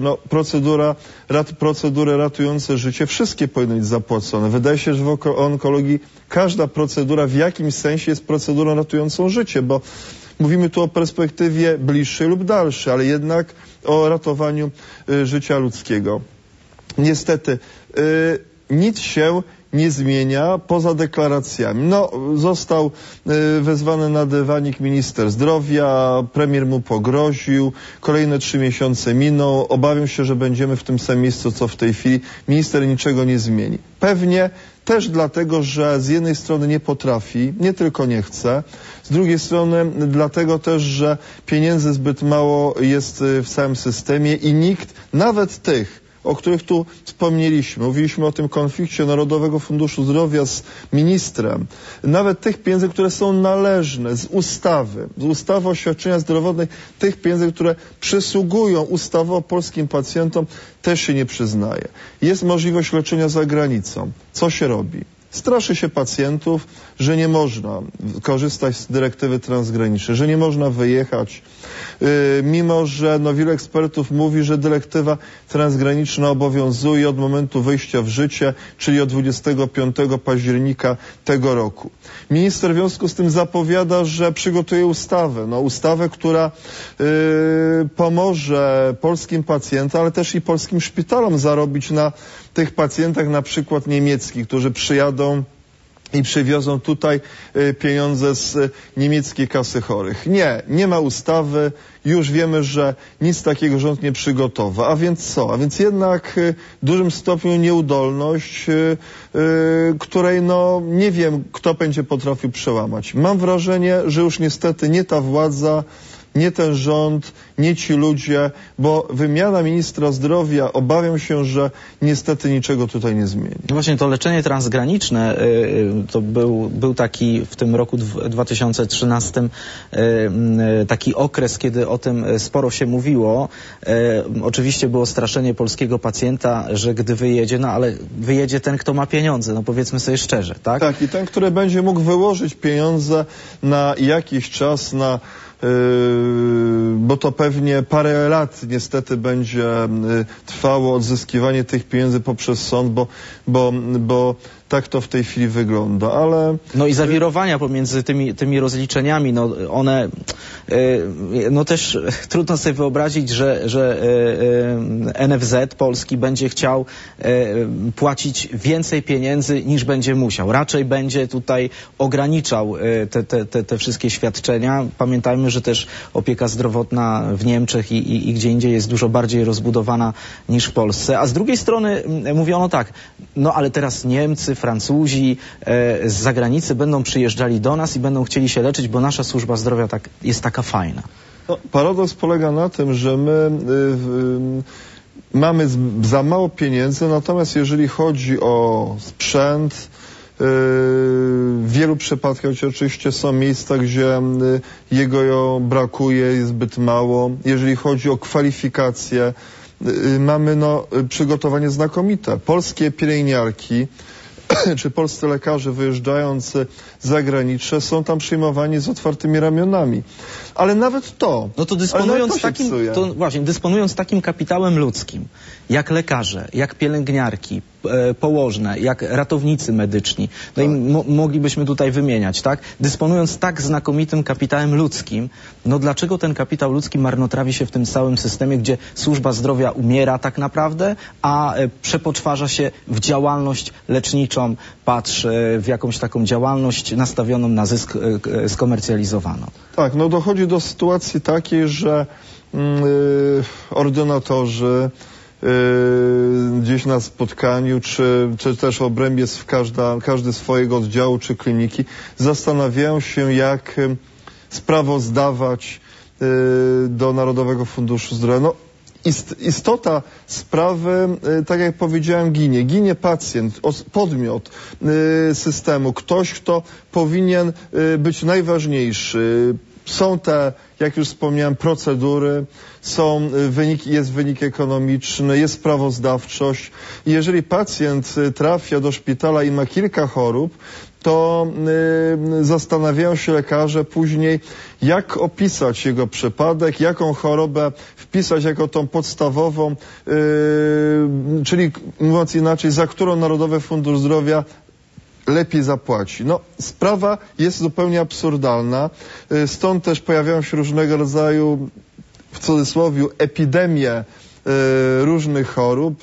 procedury ratujące życie, wszystkie powinny być zapłacone. Wydaje się, że w onkologii każda procedura w jakimś sensie jest procedurą ratującą życie, bo mówimy tu o perspektywie bliższej lub dalszej, ale jednak o ratowaniu życia ludzkiego. Niestety nic się nie zmienia poza deklaracjami. Został wezwany na dywanik minister zdrowia, premier mu pogroził, kolejne 3 miesiące miną, obawiam się, że będziemy w tym samym miejscu, co w tej chwili. Minister niczego nie zmieni. Pewnie też dlatego, że z jednej strony nie potrafi, nie tylko nie chce, z drugiej strony dlatego też, że pieniędzy zbyt mało jest w całym systemie i nikt, nawet tych, o których tu wspomnieliśmy, mówiliśmy o tym konflikcie Narodowego Funduszu Zdrowia z ministrem, nawet tych pieniędzy, które są należne z ustawy o świadczeniach zdrowotnych, tych pieniędzy, które przysługują ustawowo polskim pacjentom, też się nie przyznaje. Jest możliwość leczenia za granicą. Co się robi? Straszy się pacjentów, że nie można korzystać z dyrektywy transgranicznej, że nie można wyjechać, mimo że wielu ekspertów mówi, że dyrektywa transgraniczna obowiązuje od momentu wejścia w życie, czyli od 25 października tego roku. Minister w związku z tym zapowiada, że przygotuje ustawę, która pomoże polskim pacjentom, ale też i polskim szpitalom zarobić na tych pacjentach, na przykład niemieckich, którzy przyjadą i przywiozą tutaj pieniądze z niemieckiej kasy chorych. Nie ma ustawy, już wiemy, że nic takiego rząd nie przygotowa. A więc co? A więc jednak w dużym stopniu nieudolność, której nie wiem, kto będzie potrafił przełamać. Mam wrażenie, że już niestety nie ta władza, nie ten rząd, nie ci ludzie, bo wymiana ministra zdrowia, obawiam się, że niestety niczego tutaj nie zmieni. Właśnie to leczenie transgraniczne to był taki w tym roku 2013 taki okres, kiedy o tym sporo się mówiło. Oczywiście było straszenie polskiego pacjenta, że gdy wyjedzie, ale wyjedzie ten, kto ma pieniądze, powiedzmy sobie szczerze, tak? Tak, i ten, który będzie mógł wyłożyć pieniądze na jakiś czas, bo to pewnie parę lat niestety będzie trwało odzyskiwanie tych pieniędzy poprzez sąd, bo tak to w tej chwili wygląda, ale... I zawirowania pomiędzy tymi rozliczeniami, one też trudno sobie wyobrazić, że NFZ polski będzie chciał płacić więcej pieniędzy niż będzie musiał. Raczej będzie tutaj ograniczał te wszystkie świadczenia. Pamiętajmy, że też opieka zdrowotna w Niemczech i gdzie indziej jest dużo bardziej rozbudowana niż w Polsce. A z drugiej strony mówiono tak, ale teraz Niemcy, Francuzi z zagranicy będą przyjeżdżali do nas i będą chcieli się leczyć, bo nasza służba zdrowia jest taka fajna. Paradoks polega na tym, że my mamy za mało pieniędzy, natomiast jeżeli chodzi o sprzęt, w wielu przypadkach oczywiście są miejsca, gdzie jego brakuje, jest zbyt mało. Jeżeli chodzi o kwalifikacje, mamy przygotowanie znakomite. Polskie pielęgniarki czy polscy lekarze wyjeżdżający za granicę są tam przyjmowani z otwartymi ramionami. Ale nawet to... to dysponując takim kapitałem ludzkim, jak lekarze, jak pielęgniarki, położne, jak ratownicy medyczni, no i moglibyśmy tutaj wymieniać, tak? Dysponując tak znakomitym kapitałem ludzkim, no dlaczego ten kapitał ludzki marnotrawi się w tym całym systemie, gdzie służba zdrowia umiera tak naprawdę, a przepoczwarza się w działalność leczniczą, w jakąś taką działalność nastawioną na zysk, skomercjalizowaną? Tak, no dochodzi do sytuacji takiej, że ordynatorzy gdzieś na spotkaniu, czy też w obrębie każdy swojego oddziału czy kliniki zastanawiają się, jak sprawozdawać do Narodowego Funduszu Zdrowia. No, istota sprawy, tak jak powiedziałem, ginie pacjent, podmiot systemu, ktoś, kto powinien być najważniejszy. Są te, jak już wspomniałem, procedury, jest wynik ekonomiczny, jest sprawozdawczość. I jeżeli pacjent trafia do szpitala i ma kilka chorób, to zastanawiają się lekarze później, jak opisać jego przypadek, jaką chorobę wpisać jako tą podstawową, czyli mówiąc inaczej, za którą Narodowy Fundusz Zdrowia lepiej zapłaci. No, sprawa jest zupełnie absurdalna, stąd też pojawiają się różnego rodzaju, w cudzysłowie, epidemie różnych chorób,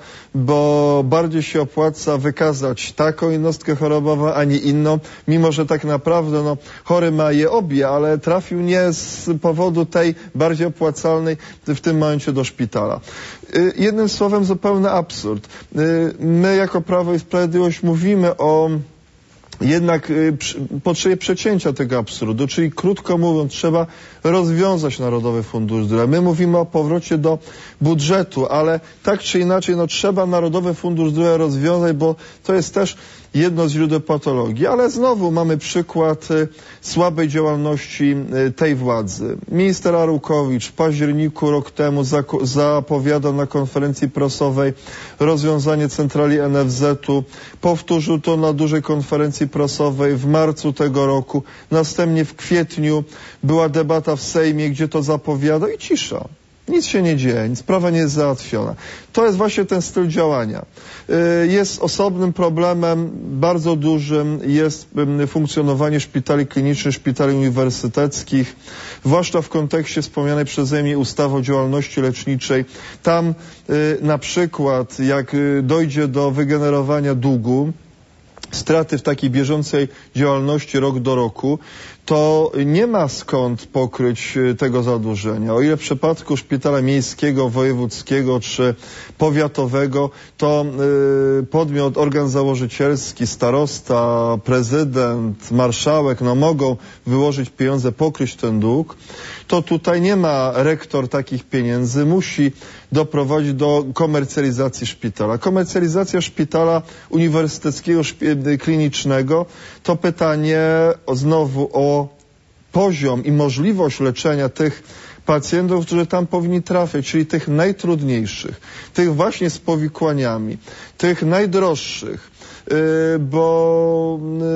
bo bardziej się opłaca wykazać taką jednostkę chorobową, a nie inną, mimo że tak naprawdę chory ma je obie, ale trafił nie z powodu tej bardziej opłacalnej w tym momencie do szpitala. Jednym słowem zupełny absurd. My jako Prawo i Sprawiedliwość mówimy o jednak potrzebie przecięcia tego absurdu, czyli krótko mówiąc, trzeba rozwiązać Narodowy Fundusz Zdrowia. My mówimy o powrocie do budżetu, ale tak czy inaczej, trzeba Narodowy Fundusz Zdrowia rozwiązać, bo to jest też jedno z źródeł patologii, ale znowu mamy przykład słabej działalności tej władzy. Minister Arłukowicz w październiku rok temu zapowiadał na konferencji prasowej rozwiązanie centrali NFZ-u. Powtórzył to na dużej konferencji prasowej w marcu tego roku. Następnie w kwietniu była debata w Sejmie, gdzie to zapowiadał i cisza. Nic się nie dzieje, sprawa nie jest załatwiona. To jest właśnie ten styl działania. Jest osobnym problemem, bardzo dużym, jest funkcjonowanie szpitali klinicznych, szpitali uniwersyteckich, zwłaszcza w kontekście wspomnianej przeze mnie ustawy o działalności leczniczej. Tam na przykład, jak dojdzie do wygenerowania długu, straty w takiej bieżącej działalności rok do roku, to nie ma skąd pokryć tego zadłużenia. O ile w przypadku szpitala miejskiego, wojewódzkiego czy powiatowego, to podmiot, organ założycielski, starosta, prezydent, marszałek, mogą wyłożyć pieniądze, pokryć ten dług, to tutaj nie ma rektor takich pieniędzy, musi doprowadzić do komercjalizacji szpitala. Komercjalizacja szpitala uniwersyteckiego, klinicznego to pytanie znowu o poziom i możliwość leczenia tych pacjentów, którzy tam powinni trafiać, czyli tych najtrudniejszych, tych właśnie z powikłaniami, tych najdroższych, bo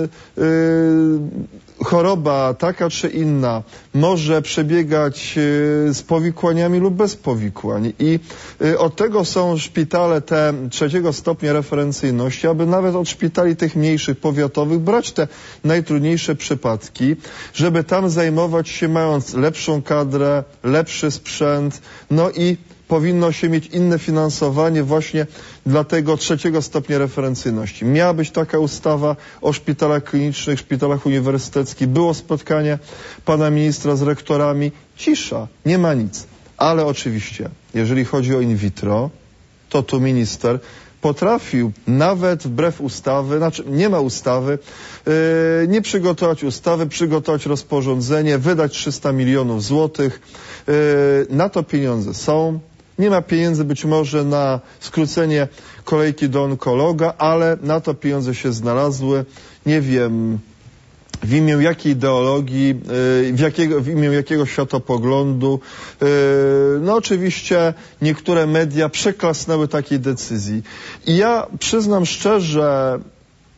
choroba taka czy inna może przebiegać z powikłaniami lub bez powikłań i od tego są szpitale te trzeciego stopnia referencyjności, aby nawet od szpitali tych mniejszych, powiatowych brać te najtrudniejsze przypadki, żeby tam zajmować się mając lepszą kadrę, lepszy sprzęt, i powinno się mieć inne finansowanie właśnie dla tego trzeciego stopnia referencyjności. Miała być taka ustawa o szpitalach klinicznych, szpitalach uniwersyteckich. Było spotkanie pana ministra z rektorami. Cisza, nie ma nic. Ale oczywiście, jeżeli chodzi o in vitro, to tu minister potrafił nawet wbrew ustawy, nie ma ustawy, nie przygotować ustawy, przygotować rozporządzenie, wydać 300 milionów złotych. Na to pieniądze są. Nie ma pieniędzy być może na skrócenie kolejki do onkologa, ale na to pieniądze się znalazły. Nie wiem, w imię jakiej ideologii, w imię jakiego światopoglądu. Oczywiście niektóre media przeklasnęły takiej decyzji. I ja przyznam szczerze,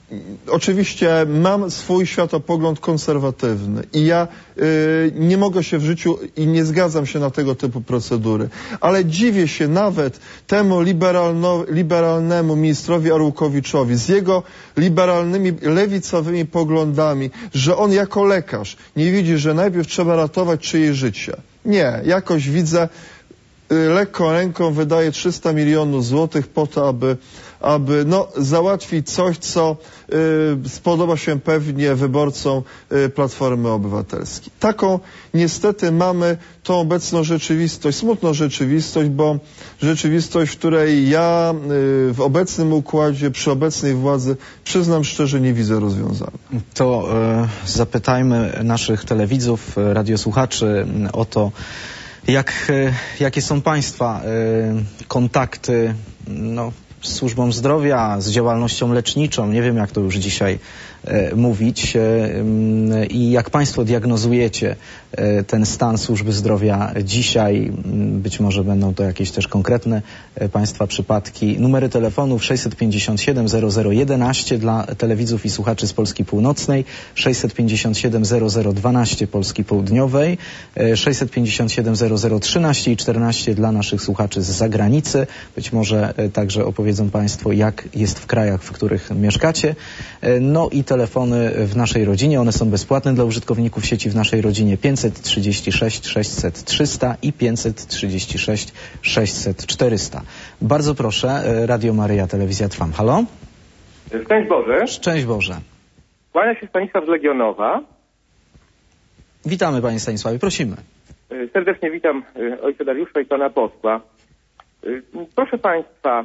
oczywiście mam swój światopogląd konserwatywny i ja nie mogę się w życiu i nie zgadzam się na tego typu procedury, ale dziwię się nawet temu liberalnemu ministrowi Arłukowiczowi z jego liberalnymi, lewicowymi poglądami, że on jako lekarz nie widzi, że najpierw trzeba ratować czyjeś życie. Nie, jakoś widzę, lekką ręką wydaje 300 milionów złotych po to, aby załatwić coś, co spodoba się pewnie wyborcom Platformy Obywatelskiej. Taką niestety mamy tą obecną rzeczywistość, smutną rzeczywistość, bo rzeczywistość, w której ja w obecnym układzie, przy obecnej władzy, przyznam szczerze, nie widzę rozwiązania. To zapytajmy naszych telewidzów, radiosłuchaczy o to, jakie są Państwa kontakty z służbą zdrowia, z działalnością leczniczą, nie wiem jak to już dzisiaj mówić, i jak Państwo diagnozujecie ten stan służby zdrowia dzisiaj. Być może będą to jakieś też konkretne Państwa przypadki. Numery telefonów 657 0011 dla telewidzów i słuchaczy z Polski Północnej, 657 0012 Polski Południowej, 657 0013 i 14 dla naszych słuchaczy z zagranicy. Być może także opowiedzą Państwo, jak jest w krajach, w których mieszkacie. No i telefony w naszej rodzinie, one są bezpłatne dla użytkowników sieci w naszej rodzinie: 536 600 300 i 536 600 400. Bardzo proszę, Radio Maryja, Telewizja Trwam. Halo? Szczęść Boże. Szczęść Boże. Kłania się Stanisław z Legionowa. Witamy Panie Stanisławie, prosimy. Serdecznie witam ojca Dariusza i pana posła. Proszę Państwa,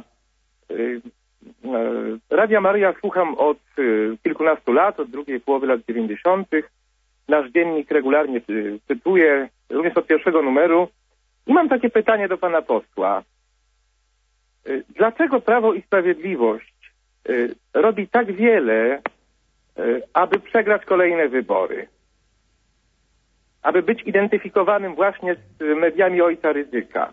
Radia Maryja słucham od kilkunastu lat, od drugiej połowy lat 90. Nasz dziennik regularnie cytuję, również od pierwszego numeru. I mam takie pytanie do pana posła. Dlaczego Prawo i Sprawiedliwość robi tak wiele, aby przegrać kolejne wybory? Aby być identyfikowanym właśnie z mediami ojca Rydzyka.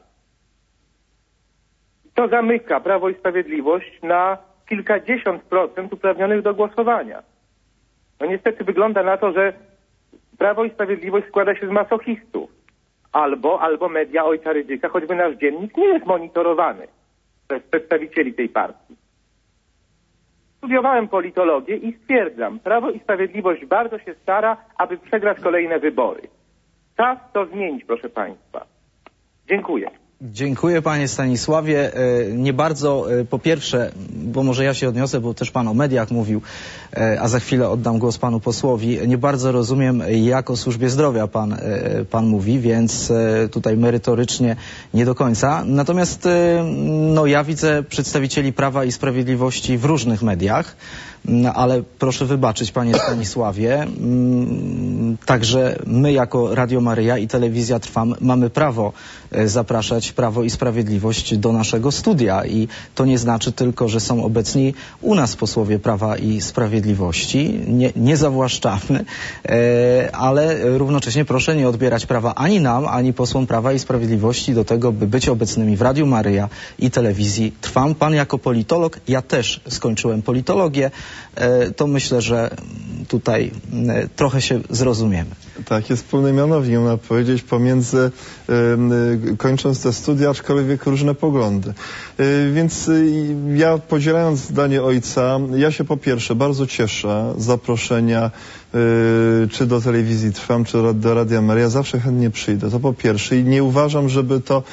To zamyka Prawo i Sprawiedliwość na kilkadziesiąt procent uprawnionych do głosowania. No niestety wygląda na to, że Prawo i Sprawiedliwość składa się z masochistów. Albo media ojca Rydzyka, choćby nasz dziennik, nie jest monitorowany przez przedstawicieli tej partii. Studiowałem politologię i stwierdzam, Prawo i Sprawiedliwość bardzo się stara, aby przegrać kolejne wybory. Czas to zmienić, proszę Państwa. Dziękuję. Dziękuję Panie Stanisławie. Nie bardzo, po pierwsze, bo może ja się odniosę, bo też Pan o mediach mówił, a za chwilę oddam głos Panu posłowi. Nie bardzo rozumiem, jak o służbie zdrowia Pan mówi, więc tutaj merytorycznie nie do końca. Natomiast ja widzę przedstawicieli Prawa i Sprawiedliwości w różnych mediach, ale proszę wybaczyć Panie Stanisławie, także my jako Radio Maryja i Telewizja Trwam mamy prawo zapraszać Prawo i Sprawiedliwość do naszego studia i to nie znaczy tylko, że są obecni u nas posłowie Prawa i Sprawiedliwości, nie zawłaszczamy, ale równocześnie proszę nie odbierać prawa ani nam, ani posłom Prawa i Sprawiedliwości do tego, by być obecnymi w Radiu Maryja i Telewizji Trwam. Pan jako politolog, ja też skończyłem politologię, to myślę, że tutaj trochę się zrozumiemy. Tak, jest wspólny mianownik, można powiedzieć, pomiędzy kończąc te studia, aczkolwiek różne poglądy. Więc ja, podzielając zdanie ojca, ja się po pierwsze bardzo cieszę z zaproszenia czy do Telewizji Trwam, czy do Radia Maryja. Zawsze chętnie przyjdę, to po pierwsze. I nie uważam, żeby to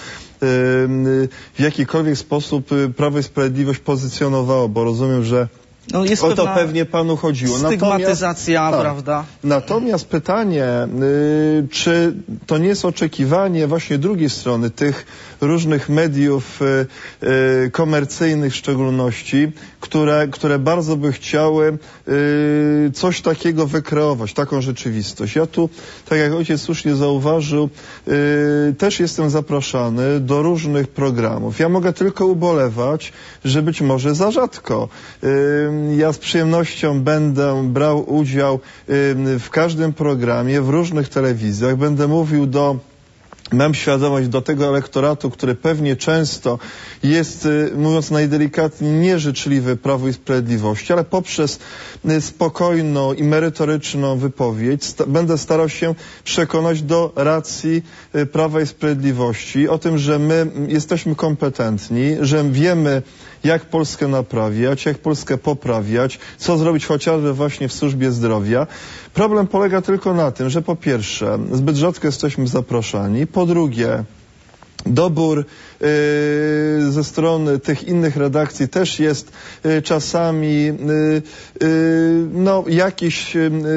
w jakikolwiek sposób Prawo i Sprawiedliwość pozycjonowało, bo rozumiem, że o to pewnie panu chodziło. Stygmatyzacja, prawda? Natomiast pytanie, czy to nie jest oczekiwanie właśnie drugiej strony, tych różnych mediów komercyjnych w szczególności, które bardzo by chciały coś takiego wykreować, taką rzeczywistość. Ja tu, tak jak ojciec słusznie zauważył, też jestem zapraszany do różnych programów. Ja mogę tylko ubolewać, że być może za rzadko. Ja z przyjemnością będę brał udział w każdym programie, w różnych telewizjach. Będę mówił do mam świadomość do tego elektoratu, który pewnie często jest, mówiąc najdelikatniej, nieżyczliwy Prawu i Sprawiedliwości, ale poprzez spokojną i merytoryczną wypowiedź będę starał się przekonać do racji Prawa i Sprawiedliwości, o tym, że my jesteśmy kompetentni, że wiemy, jak Polskę naprawiać, jak Polskę poprawiać, co zrobić chociażby właśnie w służbie zdrowia. Problem polega tylko na tym, że po pierwsze, zbyt rzadko jesteśmy zapraszani, po drugie, dobór ze strony tych innych redakcji też jest czasami no, jakiś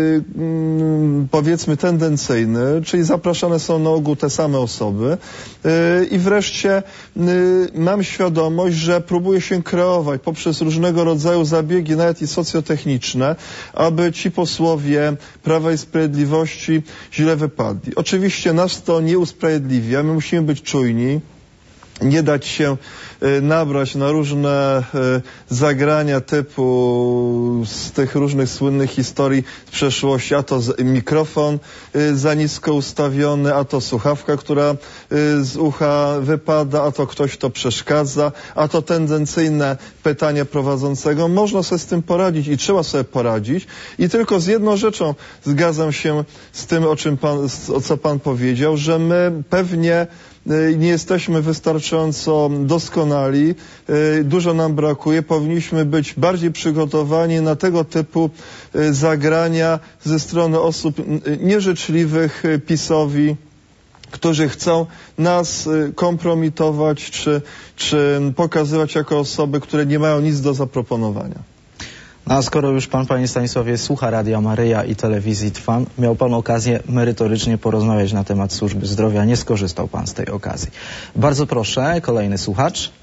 powiedzmy tendencyjny, czyli zapraszane są na ogół te same osoby i wreszcie mam świadomość, że próbuje się kreować poprzez różnego rodzaju zabiegi, nawet i socjotechniczne, aby ci posłowie Prawa i Sprawiedliwości źle wypadli. Oczywiście nas to nie usprawiedliwia, my musimy być czujni, nie dać się nabrać na różne zagrania typu z tych różnych słynnych historii z przeszłości, a to mikrofon za nisko ustawiony, a to słuchawka, która z ucha wypada, a to ktoś, kto przeszkadza, a to tendencyjne pytanie prowadzącego. Można sobie z tym poradzić i trzeba sobie poradzić. I tylko z jedną rzeczą zgadzam się z tym, o co pan powiedział, że my pewnie nie jesteśmy wystarczająco doskonali, dużo nam brakuje, powinniśmy być bardziej przygotowani na tego typu zagrania ze strony osób nieżyczliwych PiS-owi, którzy chcą nas kompromitować czy pokazywać jako osoby, które nie mają nic do zaproponowania. A skoro już pan, panie Stanisławie, słucha Radia Maryja i telewizji Trwam, miał pan okazję merytorycznie porozmawiać na temat służby zdrowia. Nie skorzystał pan z tej okazji. Bardzo proszę, kolejny słuchacz.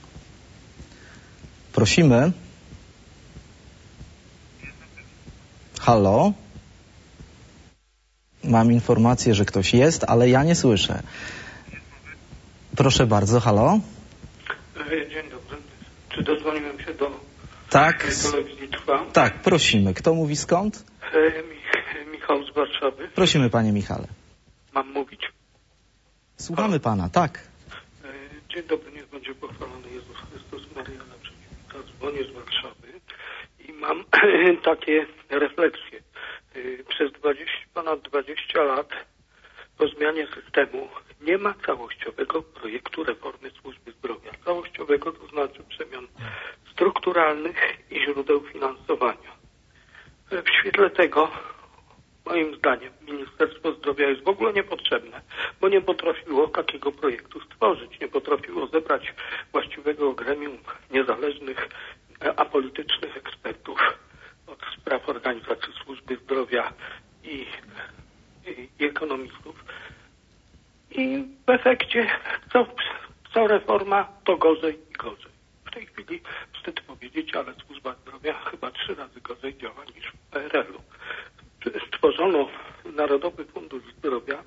Prosimy. Halo? Mam informację, że ktoś jest, ale ja nie słyszę. Proszę bardzo, halo? Dzień dobry. Czy dodzwoniłem się do telewizji Trwam? Tak, prosimy. Kto mówi skąd? Michał z Warszawy. Prosimy, panie Michale. Mam mówić? Słuchamy pana, tak. Dzień dobry, niech będzie pochwalony Jezus Chrystus, Maryja Naprzeciwka. Dzwonię z Warszawy i mam takie refleksje. Przez ponad 20 lat po zmianie systemu nie ma całościowego projektu reformy służby zdrowia. Całościowego to znaczy przemian strukturalnych i źródeł finansowania. W świetle tego, moim zdaniem, Ministerstwo Zdrowia jest w ogóle niepotrzebne, bo nie potrafiło takiego projektu stworzyć, nie potrafiło zebrać właściwego gremium niezależnych, apolitycznych ekspertów od spraw organizacji służby zdrowia i ekonomistów. I w efekcie co reforma, to gorzej i gorzej. W tej chwili wstyd powiedzieć, ale służba zdrowia chyba 3 razy gorzej działa niż w PRL-u. Stworzono Narodowy Fundusz Zdrowia,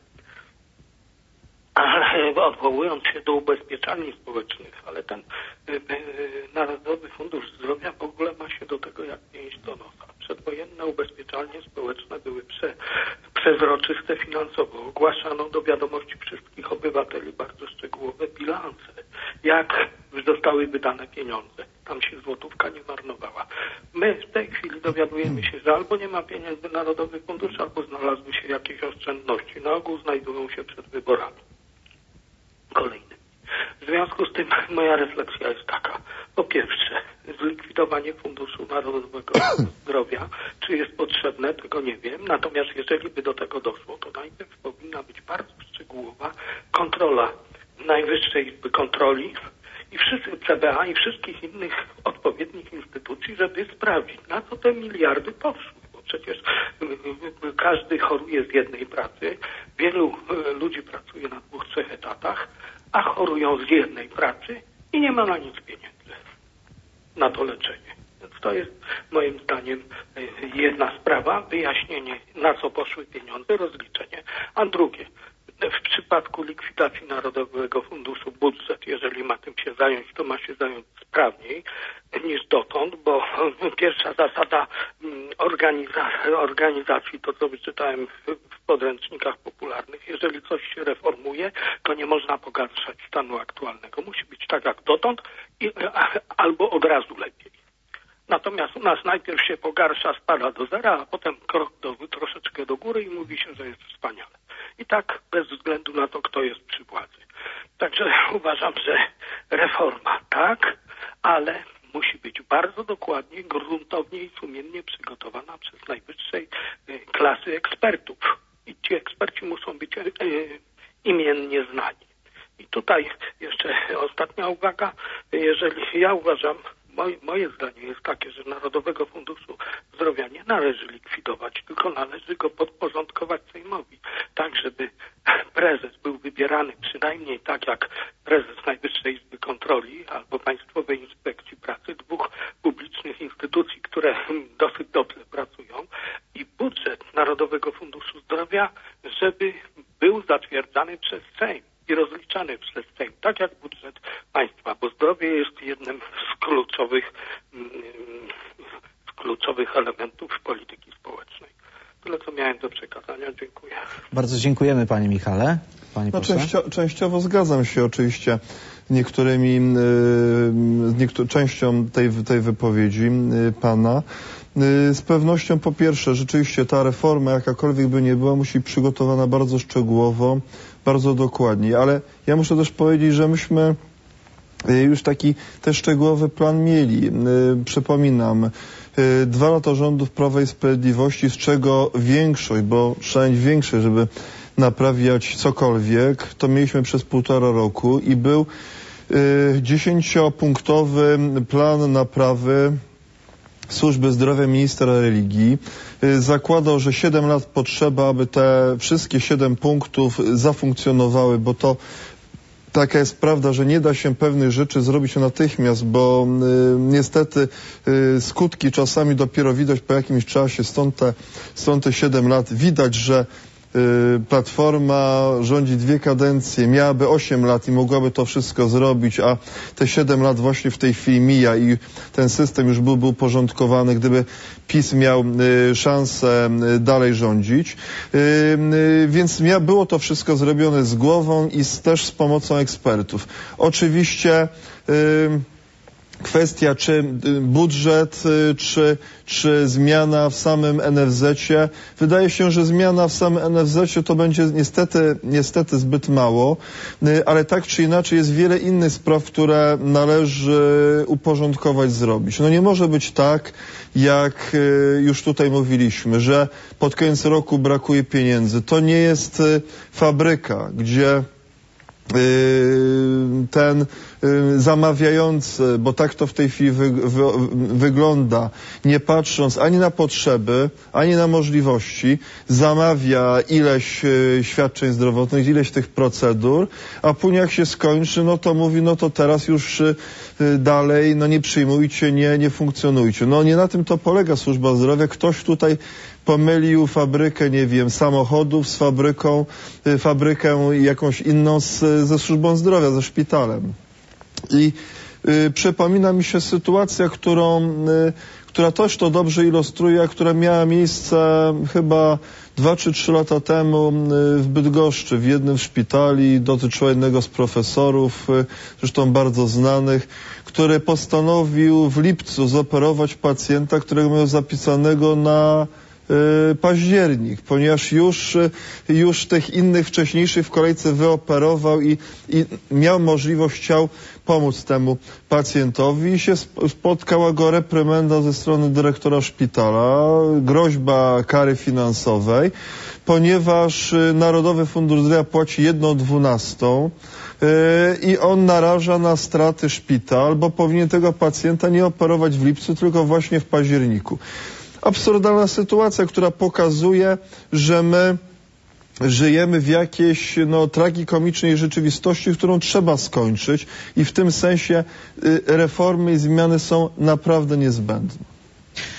odwołując się do ubezpieczalni społecznych, ale ten Narodowy Fundusz Zdrowia w ogóle ma się do tego jak pięść do nosa. Przedwojenne ubezpieczalnie społeczne były przezroczyste finansowo. Ogłaszano do wiadomości wszystkich obywateli bardzo szczegółowe bilanse, jak zostały wydane pieniądze. Tam się złotówka nie marnowała. My w tej chwili dowiadujemy się, że albo nie ma pieniędzy Narodowy Fundusz, albo znalazły się jakieś oszczędności. Na ogół znajdują się przed wyborami. Kolejny. W związku z tym moja refleksja jest taka. Po pierwsze, zlikwidowanie Funduszu Narodowego Zdrowia, czy jest potrzebne, tego nie wiem. Natomiast jeżeli by do tego doszło, to najpierw powinna być bardzo szczegółowa kontrola Najwyższej Izby Kontroli i wszyscy CBA i wszystkich innych odpowiednich instytucji, żeby sprawdzić, na co te miliardy poszły. Bo przecież każdy choruje z jednej pracy, wielu ludzi pracuje na 2-3 etatach, a chorują z jednej pracy i nie ma na nic pieniędzy na to leczenie. Więc to jest moim zdaniem jedna sprawa, wyjaśnienie, na co poszły pieniądze, rozliczenie. A drugie, w przypadku likwidacji Narodowego Funduszu budżet, jeżeli ma tym się zająć, to ma się zająć sprawniej niż dotąd, bo pierwsza zasada organizacji, to co wyczytałem w podręcznikach popularnych, jeżeli coś się reformuje, to nie można pogarszać stanu aktualnego. Musi być tak jak dotąd albo od razu lepiej. Natomiast u nas najpierw się pogarsza, spada do zera, a potem krok troszeczkę do góry i mówi się, że jest wspaniale. I tak bez względu na to, kto jest przy władzy. Także uważam, że reforma tak, ale musi być bardzo dokładnie, gruntownie i sumiennie przygotowana przez najwyższej klasy ekspertów. I ci eksperci muszą być imiennie znani. I tutaj jeszcze ostatnia uwaga. Jeżeli ja uważam, moje zdanie jest takie, że Narodowego Funduszu Zdrowia nie należy likwidować, tylko należy go podporządkować Sejmowi. Tak, żeby prezes był wybierany przynajmniej tak jak prezes Najwyższej Izby Kontroli albo Państwowej Inspekcji Pracy, dwóch publicznych instytucji, które dosyć dobrze pracują, i budżet Narodowego Funduszu Zdrowia, żeby był zatwierdzany przez Sejm i rozliczany przez Sejm, tak jak budżet państwa, bo zdrowie jest jednym z kluczowych elementów polityki społecznej. Tyle, co miałem do przekazania. Dziękuję. Bardzo dziękujemy, panie Michale. Panie pośle? Częściowo zgadzam się oczywiście częścią tej wypowiedzi pana. Z pewnością po pierwsze, rzeczywiście ta reforma, jakakolwiek by nie była, musi być przygotowana bardzo szczegółowo, bardzo dokładnie, ale ja muszę też powiedzieć, że myśmy już taki też szczegółowy plan mieli. Przypominam, 2 lata rządów Prawa i Sprawiedliwości, z czego większość, bo trzeba mieć większość, żeby naprawiać cokolwiek, to mieliśmy przez 1,5 roku i był 10-punktowy plan naprawy służby zdrowia ministra religii. Zakładał, że 7 lat potrzeba, aby te wszystkie 7 punktów zafunkcjonowały, bo to taka jest prawda, że nie da się pewnych rzeczy zrobić natychmiast, bo niestety skutki czasami dopiero widać po jakimś czasie, stąd te 7 lat. Widać, że Platforma rządzi 2 kadencje, miałaby 8 lat i mogłaby to wszystko zrobić, a te 7 lat właśnie w tej chwili mija i ten system już byłby uporządkowany, gdyby PiS miał szansę dalej rządzić. Więc było to wszystko zrobione z głową i też z pomocą ekspertów. Oczywiście kwestia, czy budżet, czy zmiana w samym NFZ-cie. Wydaje się, że zmiana w samym NFZ-cie to będzie niestety zbyt mało, ale tak czy inaczej jest wiele innych spraw, które należy uporządkować, zrobić. No nie może być tak, jak już tutaj mówiliśmy, że pod koniec roku brakuje pieniędzy. To nie jest fabryka, gdzie ten zamawiający, bo tak to w tej chwili wygląda, nie patrząc ani na potrzeby, ani na możliwości, zamawia ileś świadczeń zdrowotnych, ileś tych procedur, a później jak się skończy, no to mówi, no to teraz już dalej, no nie przyjmujcie, nie funkcjonujcie. No nie na tym to polega służba zdrowia. Ktoś tutaj pomylił fabrykę, nie wiem, samochodów z fabrykę jakąś inną ze służbą zdrowia, ze szpitalem. I przypomina mi się sytuacja, która też to dobrze ilustruje, która miała miejsce chyba 2 czy 3 lata temu w Bydgoszczy, w jednym z szpitali. Dotyczyło jednego z profesorów, zresztą bardzo znanych, który postanowił w lipcu zoperować pacjenta, którego miał zapisanego na październik, ponieważ już tych innych wcześniejszych w kolejce wyoperował i miał możliwość, chciał pomóc temu pacjentowi i się spotkała go reprymenda ze strony dyrektora szpitala, groźba kary finansowej, ponieważ Narodowy Fundusz Zdrowia płaci 1/12 i on naraża na straty szpital, bo powinien tego pacjenta nie operować w lipcu, tylko właśnie w październiku. Absurdalna sytuacja, która pokazuje, że my żyjemy w jakiejś tragikomicznej rzeczywistości, którą trzeba skończyć i w tym sensie reformy i zmiany są naprawdę niezbędne.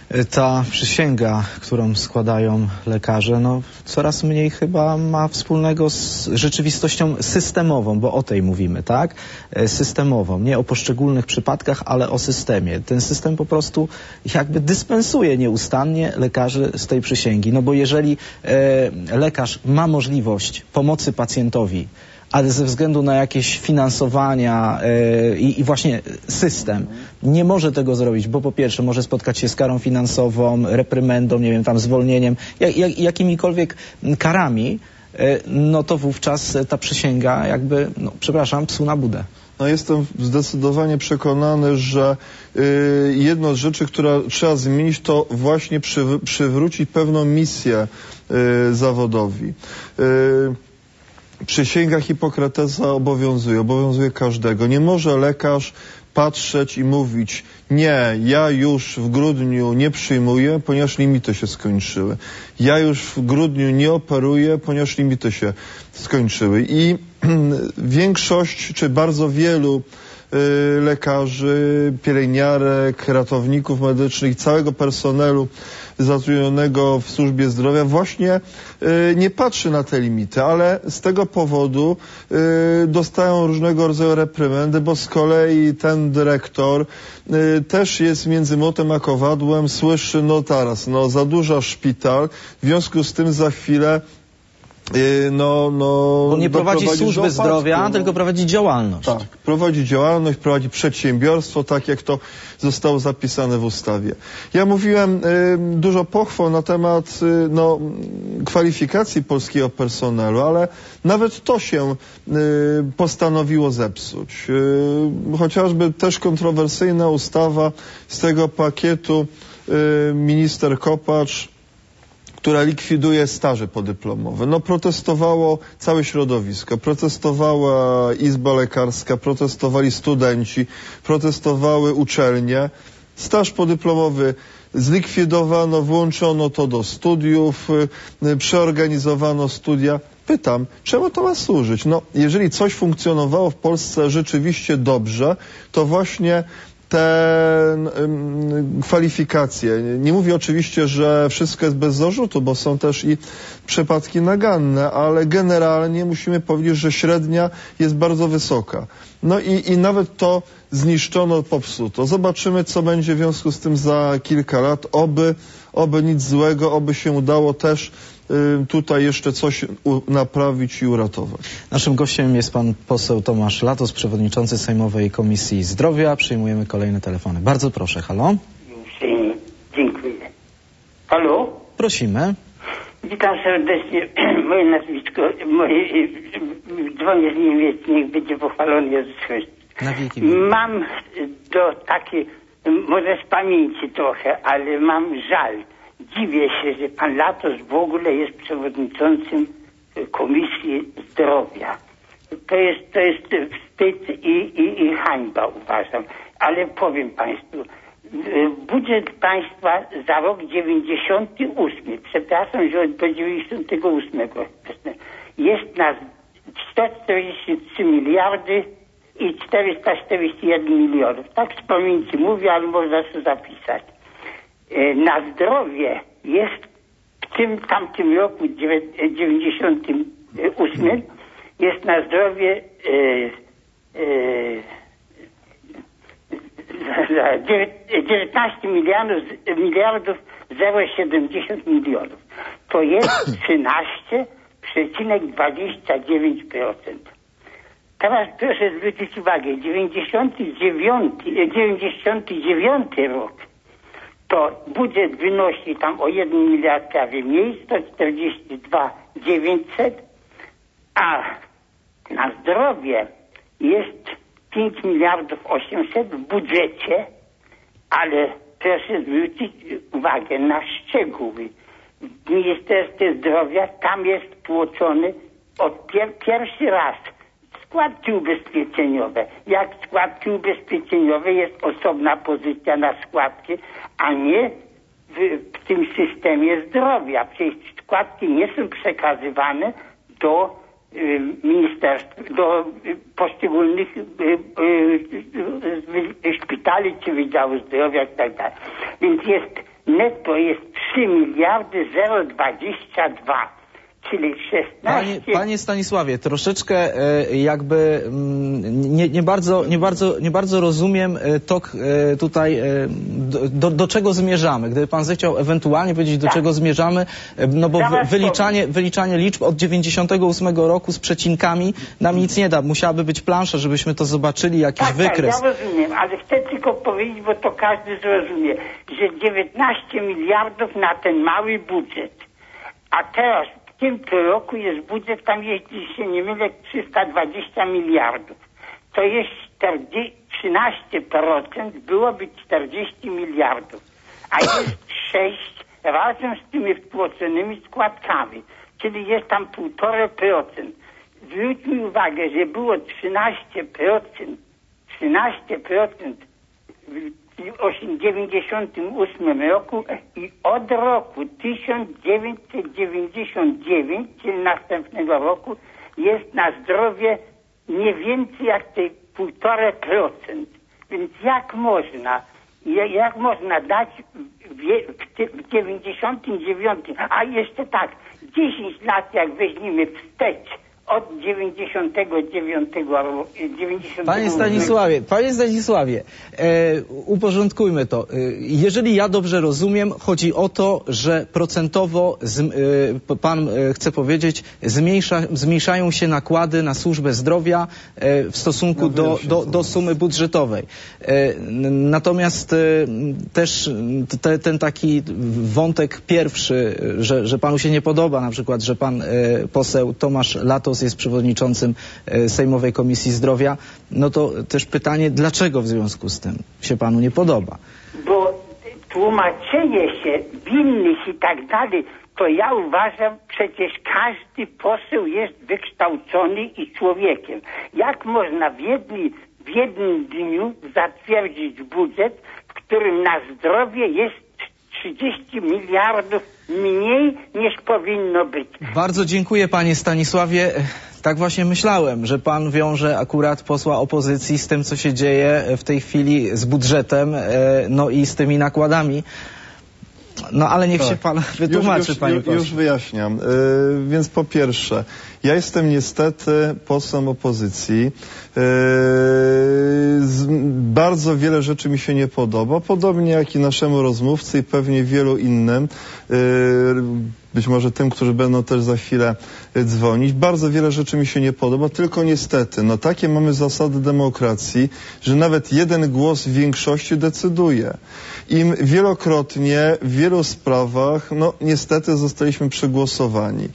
Ta przysięga, którą składają lekarze, no coraz mniej chyba ma wspólnego z rzeczywistością systemową, bo o tej mówimy, tak? Systemową, nie o poszczególnych przypadkach, ale o systemie. Ten system po prostu jakby dyspensuje nieustannie lekarzy z tej przysięgi, no bo jeżeli lekarz ma możliwość pomocy pacjentowi, ale ze względu na jakieś finansowania i właśnie system nie może tego zrobić, bo po pierwsze może spotkać się z karą finansową, reprymendą, nie wiem, tam zwolnieniem, jakimikolwiek karami, no to wówczas ta przysięga jakby, no przepraszam, psu na budę. No jestem zdecydowanie przekonany, że jedną z rzeczy, która trzeba zmienić, to właśnie przywrócić pewną misję zawodowi. Przysięga Hipokratesa obowiązuje każdego. Nie może lekarz patrzeć i mówić: nie, ja już w grudniu nie przyjmuję, ponieważ limity się skończyły. Ja już w grudniu nie operuję, ponieważ limity się skończyły. I większość, czy bardzo wielu lekarzy, pielęgniarek, ratowników medycznych i całego personelu zatrudnionego w służbie zdrowia właśnie nie patrzy na te limity, ale z tego powodu dostają różnego rodzaju reprymendy, bo z kolei ten dyrektor też jest między młotem a kowadłem, słyszy, no teraz, no zadłuża szpital, w związku z tym za chwilę Bo nie prowadzi służby zdrowia, tylko prowadzi działalność. Tak, prowadzi działalność, prowadzi przedsiębiorstwo, tak jak to zostało zapisane w ustawie. Ja mówiłem dużo pochwał na temat kwalifikacji polskiego personelu, ale nawet to się postanowiło zepsuć. Chociażby też kontrowersyjna ustawa z tego pakietu minister Kopacz, która likwiduje staże podyplomowe. No protestowało całe środowisko, protestowała Izba Lekarska, protestowali studenci, protestowały uczelnie. Staż podyplomowy zlikwidowano, włączono to do studiów, przeorganizowano studia. Pytam, czemu to ma służyć? No, jeżeli coś funkcjonowało w Polsce rzeczywiście dobrze, to właśnie te kwalifikacje. Nie mówię oczywiście, że wszystko jest bez zarzutu, bo są też i przypadki naganne, ale generalnie musimy powiedzieć, że średnia jest bardzo wysoka. No i nawet to zniszczono, popsuto. Zobaczymy, co będzie w związku z tym za kilka lat. Oby nic złego, oby się udało też tutaj jeszcze coś naprawić i uratować. Naszym gościem jest pan poseł Tomasz Latos, przewodniczący Sejmowej Komisji Zdrowia. Przyjmujemy kolejne telefony. Bardzo proszę, halo? Dziękuję. Halo? Prosimy. Witam serdecznie. Moje nazwisko, dzwonię z Niemiec, niech będzie pochwalony Jezus Chrystus. Na wieki. Mam może z pamięci trochę, ale mam żal. Dziwię się, że pan Latos w ogóle jest przewodniczącym Komisji Zdrowia. To jest wstyd i hańba, uważam. Ale powiem państwu, budżet państwa za rok 98, przepraszam, że do 98 jest na 143 miliardy i 441 milionów. Tak z pamięci mówię, ale można to zapisać. Na zdrowie jest w tamtym roku 98 jest na zdrowie 19 miliardów 0,70 milionów. To jest 13,29%. Teraz proszę zwrócić uwagę, 99 rok to budżet wynosi tam o 1 miliard prawie mniej, 142 900, a na zdrowie jest 5 miliardów 800 w budżecie, ale proszę zwrócić uwagę na szczegóły. W Ministerstwie Zdrowia tam jest tłoczony pierwszy raz składki ubezpieczeniowe. Jak składki ubezpieczeniowe jest osobna pozycja na składki, a nie w tym systemie zdrowia. Przecież składki nie są przekazywane do ministerstw, do poszczególnych szpitali czy wydziałów zdrowia i tak dalej. Więc jest netto jest 3 miliardy 022. Czyli 16... Panie Stanisławie, troszeczkę jakby nie bardzo rozumiem tok tutaj, do czego zmierzamy. Gdyby pan zechciał ewentualnie powiedzieć, do czego zmierzamy, no bo wyliczanie liczb od 98 roku z przecinkami nam nic nie da. Musiałaby być plansza, żebyśmy to zobaczyli, jakiś wykres. Tak, ja rozumiem, ale chcę tylko powiedzieć, bo to każdy zrozumie, że 19 miliardów na ten mały budżet, a teraz w tym roku jest budżet, tam jest, jeśli się nie mylę, 320 miliardów. To jest 13%, byłoby 40 miliardów. A jest 6 razem z tymi wtłoczonymi składkami. Czyli jest tam 1,5%. Zwróć mi uwagę, że było 13% w 1998 roku i od roku 1999, czyli następnego roku, jest na zdrowie nie więcej jak te 1,5%. Więc jak można dać w 99, a jeszcze tak, 10 lat jak weźmiemy wstecz, od 99 roku. Panie Stanisławie, uporządkujmy to. Jeżeli ja dobrze rozumiem, chodzi o to, że procentowo pan chce powiedzieć, zmniejszają się nakłady na służbę zdrowia w stosunku do sumy budżetowej. Natomiast też ten taki wątek pierwszy, że panu się nie podoba, na przykład, że pan poseł Tomasz Latos jest przewodniczącym Sejmowej Komisji Zdrowia, no to też pytanie, dlaczego w związku z tym się panu nie podoba? Bo tłumaczenie się winnych i tak dalej, to ja uważam, przecież każdy poseł jest wykształcony i człowiekiem. Jak można w jednym dniu zatwierdzić budżet, w którym na zdrowie jest 30 miliardów mniej niż powinno być. Bardzo dziękuję, panie Stanisławie. Tak właśnie myślałem, że pan wiąże akurat posła opozycji z tym, co się dzieje w tej chwili z budżetem, no i z tymi nakładami. No ale niech się pan wytłumaczy, panie pośle. Już wyjaśniam. Więc po pierwsze, ja jestem niestety posłem opozycji. Bardzo wiele rzeczy mi się nie podoba, podobnie jak i naszemu rozmówcy i pewnie wielu innym, być może tym, którzy będą też za chwilę dzwonić. Bardzo wiele rzeczy mi się nie podoba, tylko niestety, no takie mamy zasady demokracji, że nawet jeden głos w większości decyduje. I wielokrotnie w wielu sprawach, no niestety zostaliśmy przegłosowani.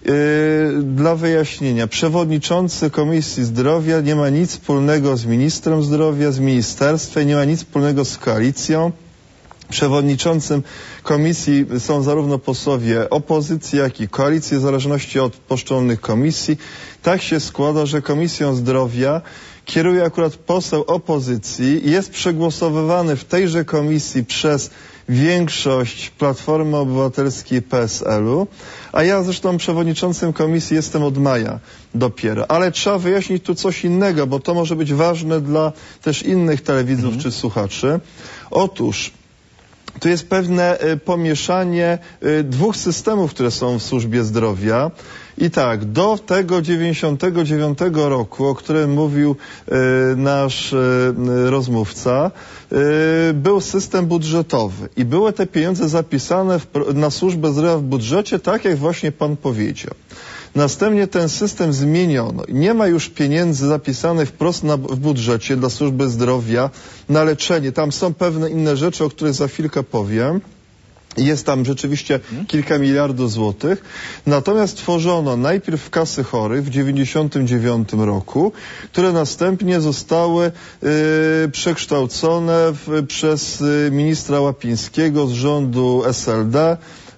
Dla wyjaśnienia, przewodniczący Komisji Zdrowia nie ma nic wspólnego z ministrem zdrowia, z ministerstwem, nie ma nic wspólnego z koalicją. Przewodniczącym komisji są zarówno posłowie opozycji, jak i koalicji, w zależności od poszczególnych komisji. Tak się składa, że Komisją Zdrowia kieruje akurat poseł opozycji i jest przegłosowywany w tejże komisji przez większość Platformy Obywatelskiej i PSL-u, a ja zresztą przewodniczącym komisji jestem od maja dopiero. Ale trzeba wyjaśnić tu coś innego, bo to może być ważne dla też innych telewidzów czy słuchaczy. Otóż tu jest pewne pomieszanie dwóch systemów, które są w służbie zdrowia. I tak, do tego 99 roku, o którym mówił nasz rozmówca, był system budżetowy i były te pieniądze zapisane na służbę zdrowia w budżecie, tak jak właśnie pan powiedział. Następnie ten system zmieniono. Nie ma już pieniędzy zapisanych wprost w budżecie dla służby zdrowia na leczenie. Tam są pewne inne rzeczy, o których za chwilkę powiem. Jest tam rzeczywiście kilka miliardów złotych. Natomiast tworzono najpierw kasy chorych w 99 roku, które następnie zostały przekształcone przez ministra Łapińskiego z rządu SLD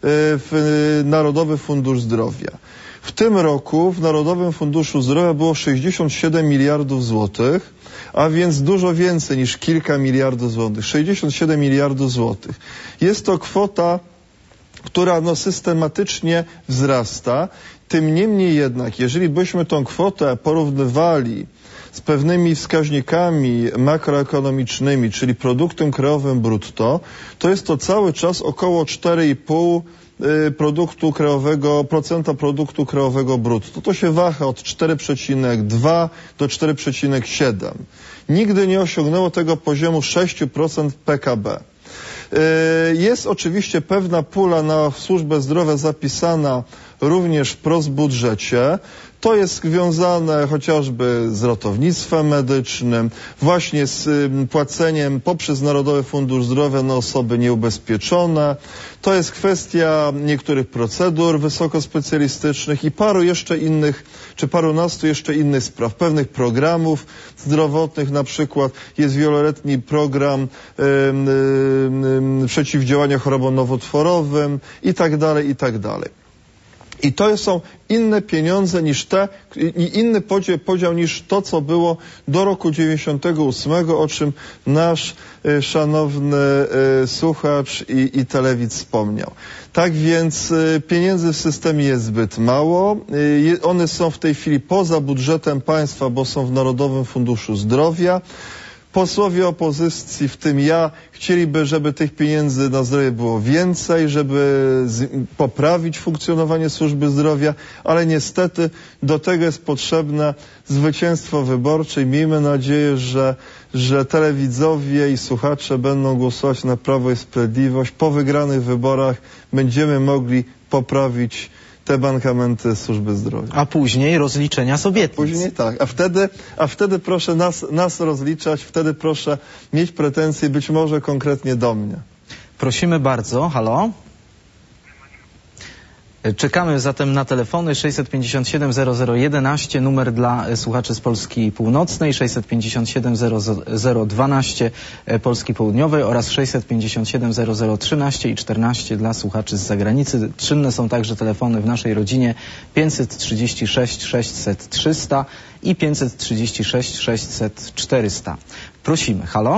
w Narodowy Fundusz Zdrowia. W tym roku w Narodowym Funduszu Zdrowia było 67 miliardów złotych, a więc dużo więcej niż kilka miliardów złotych. 67 miliardów złotych. Jest to kwota, która systematycznie wzrasta. Tym niemniej jednak, jeżeli byśmy tą kwotę porównywali z pewnymi wskaźnikami makroekonomicznymi, czyli produktem krajowym brutto, to jest to cały czas około 4,5% produktu krajowego brutto. To się waha od 4,2 do 4,7. Nigdy nie osiągnęło tego poziomu 6% PKB. Jest oczywiście pewna pula na służbę zdrowia zapisana również wprost w budżecie. To jest związane chociażby z ratownictwem medycznym, właśnie z płaceniem poprzez Narodowy Fundusz Zdrowia na osoby nieubezpieczone. To jest kwestia niektórych procedur wysokospecjalistycznych i paru jeszcze innych, czy parunastu jeszcze innych spraw, pewnych programów zdrowotnych, na przykład jest wieloletni program przeciwdziałania chorobom nowotworowym i tak dalej, i tak dalej. I to są inne pieniądze niż inny podział niż to, co było do roku 98, o czym nasz szanowny słuchacz i telewidz wspomniał. Tak więc pieniędzy w systemie jest zbyt mało. One są w tej chwili poza budżetem państwa, bo są w Narodowym Funduszu Zdrowia. Posłowie opozycji, w tym ja, chcieliby, żeby tych pieniędzy na zdrowie było więcej, żeby poprawić funkcjonowanie służby zdrowia, ale niestety do tego jest potrzebne zwycięstwo wyborcze i miejmy nadzieję, że telewidzowie i słuchacze będą głosować na Prawo i Sprawiedliwość. Po wygranych wyborach będziemy mogli poprawić te mankamenty służby zdrowia. A później rozliczenia z obietnic. Później tak. A wtedy proszę nas rozliczać, wtedy proszę mieć pretensje być może konkretnie do mnie. Prosimy bardzo. Halo? Czekamy zatem na telefony 657 0011, numer dla słuchaczy z Polski Północnej, 657 0012 Polski Południowej oraz 657 0013 i 14 dla słuchaczy z zagranicy. Czynne są także telefony w naszej rodzinie 536 600 300 i 536 600 400. Prosimy. Halo?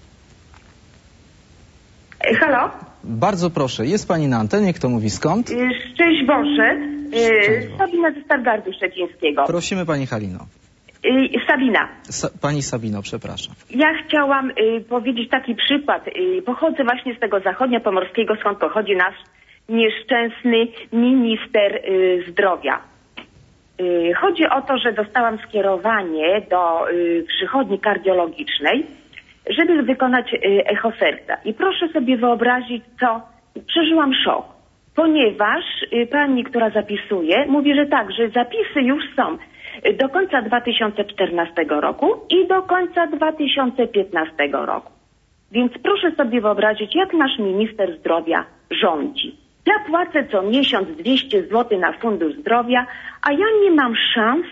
Halo? Bardzo proszę, jest pani na antenie, kto mówi skąd? Szczęść Boże, Sabina ze Stargardu Szczecińskiego. Prosimy pani Halino. Sabina. Pani Sabino, przepraszam. Ja chciałam powiedzieć taki przykład. Pochodzę właśnie z tego zachodniopomorskiego, skąd pochodzi nasz nieszczęsny minister zdrowia. Chodzi o to, że dostałam skierowanie do przychodni kardiologicznej, żeby wykonać echo serca. I proszę sobie wyobrazić, co przeżyłam szok, ponieważ pani, która zapisuje, mówi, że tak, że zapisy już są do końca 2014 roku i do końca 2015 roku. Więc proszę sobie wyobrazić, jak nasz minister zdrowia rządzi. Ja płacę co miesiąc 200 zł na Fundusz Zdrowia, a ja nie mam szans,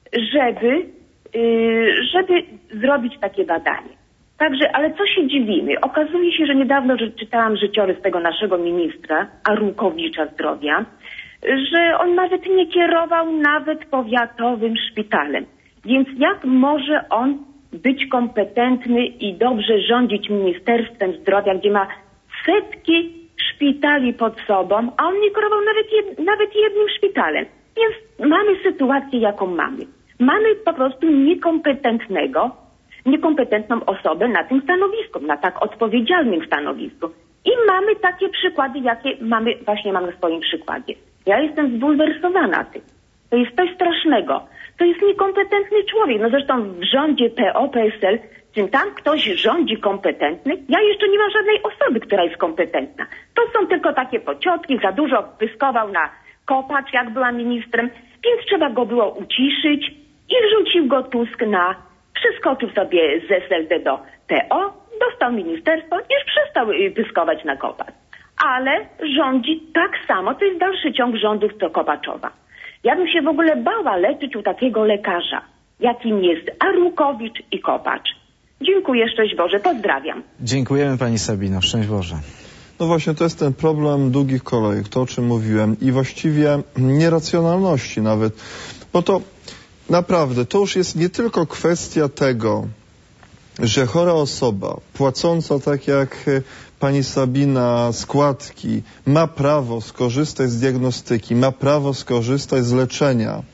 żeby zrobić takie badanie. Także, ale co się dziwimy? Okazuje się, że niedawno czytałam życiorys tego naszego ministra, Arłukowicza Zdrowia, że on nawet nie kierował nawet powiatowym szpitalem. Więc jak może on być kompetentny i dobrze rządzić Ministerstwem Zdrowia, gdzie ma setki szpitali pod sobą, a on nie kierował nawet jednym szpitalem. Więc mamy sytuację, jaką mamy. Mamy po prostu niekompetentną osobę na tym stanowisku, na tak odpowiedzialnym stanowisku. I mamy takie przykłady, jakie mamy na swoim przykładzie. Ja jestem zbulwersowana tym. To jest coś strasznego. To jest niekompetentny człowiek. No zresztą w rządzie PO-PSL, czym tam ktoś rządzi kompetentny, ja jeszcze nie mam żadnej osoby, która jest kompetentna. To są tylko takie pociotki, za dużo pyskował na Kopacz, jak była ministrem, więc trzeba go było uciszyć i wrzucił go Tusk przeskoczył sobie z SLD do PO, dostał ministerstwo i już przestał pyskować na Kopacz. Ale rządzi tak samo, to jest dalszy ciąg rządów co Kopaczowa. Ja bym się w ogóle bała leczyć u takiego lekarza, jakim jest Arłukowicz i Kopacz. Dziękuję, szczęść Boże, pozdrawiam. Dziękujemy pani Sabino, szczęść Boże. No właśnie, to jest ten problem długich kolejek, to o czym mówiłem i właściwie nieracjonalności nawet, bo to naprawdę, to już jest nie tylko kwestia tego, że chora osoba płacąca tak jak pani Sabina składki ma prawo skorzystać z diagnostyki, ma prawo skorzystać z leczenia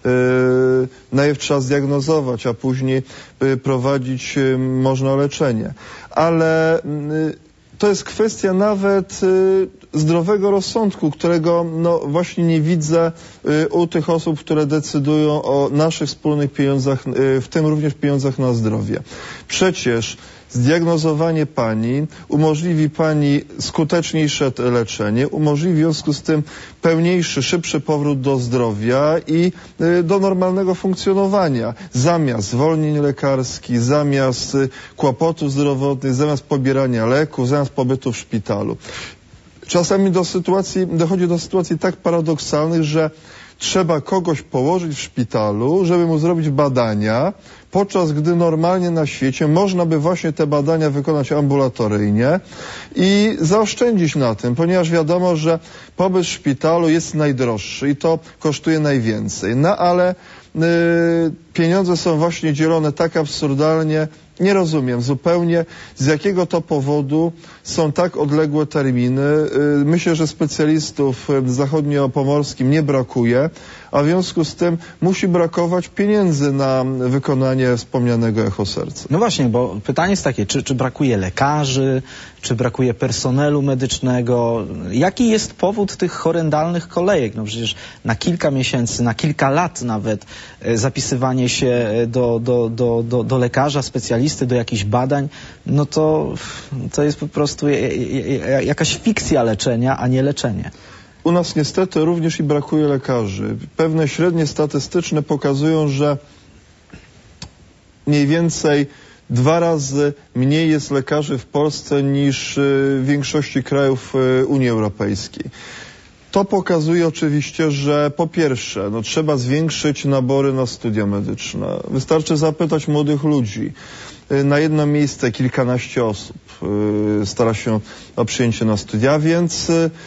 Najpierw trzeba zdiagnozować, a później prowadzić można leczenie. Ale to jest kwestia nawet zdrowego rozsądku, którego no właśnie nie widzę u tych osób, które decydują o naszych wspólnych pieniądzach, w tym również pieniądzach na zdrowie. Przecież zdiagnozowanie pani umożliwi pani skuteczniejsze leczenie, umożliwi w związku z tym pełniejszy, szybszy powrót do zdrowia i do normalnego funkcjonowania. Zamiast zwolnień lekarskich, zamiast kłopotów zdrowotnych, zamiast pobierania leków, zamiast pobytu w szpitalu. Czasami dochodzi do sytuacji tak paradoksalnych, że trzeba kogoś położyć w szpitalu, żeby mu zrobić badania, podczas gdy normalnie na świecie można by właśnie te badania wykonać ambulatoryjnie i zaoszczędzić na tym, ponieważ wiadomo, że pobyt w szpitalu jest najdroższy i to kosztuje najwięcej. No ale pieniądze są właśnie dzielone tak absurdalnie. Nie rozumiem zupełnie, z jakiego to powodu są tak odległe terminy. Myślę, że specjalistów w zachodniopomorskim nie brakuje, a w związku z tym musi brakować pieniędzy na wykonanie wspomnianego echo serca. No właśnie, bo pytanie jest takie, czy brakuje lekarzy, czy brakuje personelu medycznego? Jaki jest powód tych horrendalnych kolejek? No przecież na kilka miesięcy, na kilka lat nawet zapisywanie się do lekarza, specjalisty, do jakichś badań, no to jest po prostu jakaś fikcja leczenia, a nie leczenie. U nas niestety również i brakuje lekarzy. Pewne średnie statystyczne pokazują, że mniej więcej 2 razy mniej jest lekarzy w Polsce niż w większości krajów Unii Europejskiej. To pokazuje oczywiście, że po pierwsze, trzeba zwiększyć nabory na studia medyczne. Wystarczy zapytać młodych ludzi. Na jedno miejsce kilkanaście osób stara się o przyjęcie na studia, więc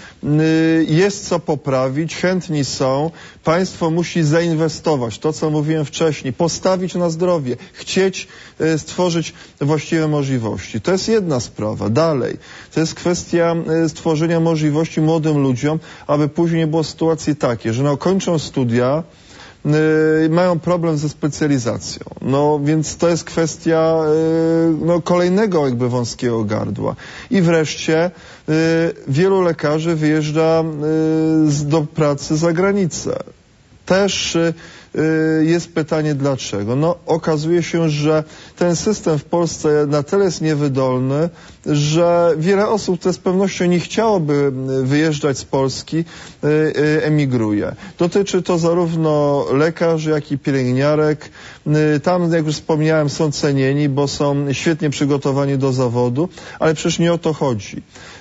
jest co poprawić, chętni są. Państwo musi zainwestować, to co mówiłem wcześniej, postawić na zdrowie, chcieć stworzyć właściwe możliwości. To jest jedna sprawa. Dalej, to jest kwestia stworzenia możliwości młodym ludziom, aby później nie było sytuacji takiej, że kończą studia, mają problem ze specjalizacją. No więc to jest kwestia kolejnego jakby wąskiego gardła. I wreszcie wielu lekarzy wyjeżdża do pracy za granicę. Też jest pytanie dlaczego. Okazuje się, że ten system w Polsce na tyle jest niewydolny, że wiele osób, które z pewnością nie chciałoby wyjeżdżać z Polski, emigruje. Dotyczy to zarówno lekarzy, jak i pielęgniarek. Tam, jak już wspomniałem, są cenieni, bo są świetnie przygotowani do zawodu, ale przecież nie o to chodzi.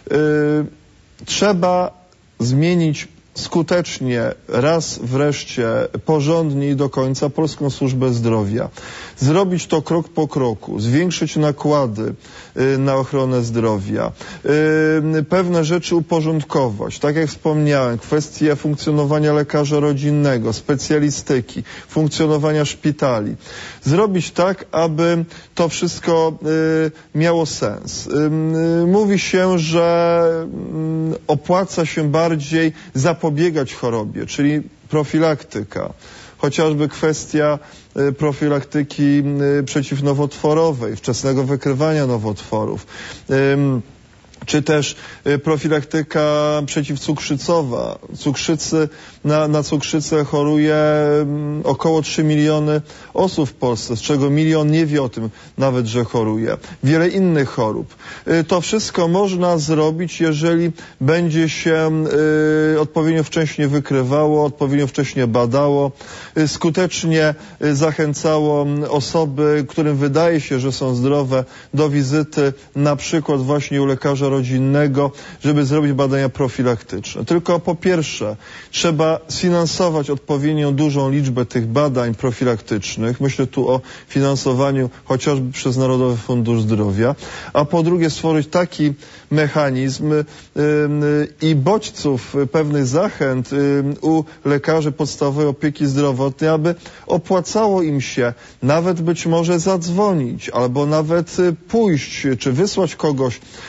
Trzeba zmienić skutecznie, raz wreszcie, porządnie i do końca polską służbę zdrowia. Zrobić to krok po kroku, zwiększyć nakłady na ochronę zdrowia, pewne rzeczy uporządkować. Tak jak wspomniałem, kwestie funkcjonowania lekarza rodzinnego, specjalistyki, funkcjonowania szpitali. Zrobić tak, aby to wszystko miało sens. Mówi się, że opłaca się bardziej zapobiegać chorobie, czyli profilaktyka. Chociażby kwestia profilaktyki przeciwnowotworowej, wczesnego wykrywania nowotworów, czy też profilaktyka przeciwcukrzycowa. Na cukrzycę choruje około 3 miliony osób w Polsce, z czego 1 milion nie wie o tym nawet, że choruje. Wiele innych chorób. To wszystko można zrobić, jeżeli będzie się odpowiednio wcześnie wykrywało, odpowiednio wcześnie badało, skutecznie zachęcało osoby, którym wydaje się, że są zdrowe, do wizyty na przykład właśnie u lekarza rodzinnego, żeby zrobić badania profilaktyczne. Tylko po pierwsze trzeba sfinansować odpowiednio dużą liczbę tych badań profilaktycznych. Myślę tu o finansowaniu chociażby przez Narodowy Fundusz Zdrowia. A po drugie stworzyć taki mechanizm i bodźców, pewnych zachęt u lekarzy podstawowej opieki zdrowotnej, aby opłacało im się nawet być może zadzwonić, albo nawet pójść, czy wysłać kogoś do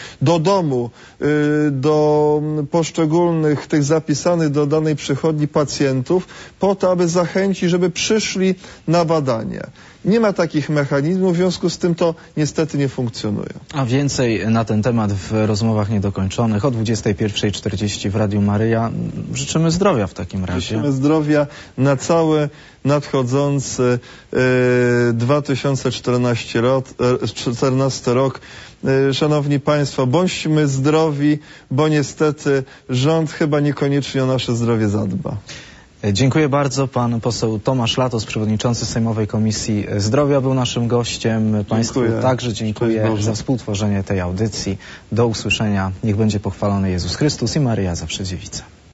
domu, do poszczególnych tych zapisanych do danej przychodni pacjentów po to, aby zachęcić, żeby przyszli na badanie. Nie ma takich mechanizmów, w związku z tym to niestety nie funkcjonuje. A więcej na ten temat w rozmowach niedokończonych o 21:40 w Radiu Maryja. Życzymy zdrowia w takim razie. Życzymy zdrowia na cały nadchodzący 2014 rok. Szanowni Państwo, bądźmy zdrowi, bo niestety rząd chyba niekoniecznie o nasze zdrowie zadba. Dziękuję bardzo. Pan poseł Tomasz Latos, przewodniczący Sejmowej Komisji Zdrowia, był naszym gościem. Państwu także dziękuję za współtworzenie tej audycji. Do usłyszenia. Niech będzie pochwalony Jezus Chrystus i Maryja Zawsze Dziewica.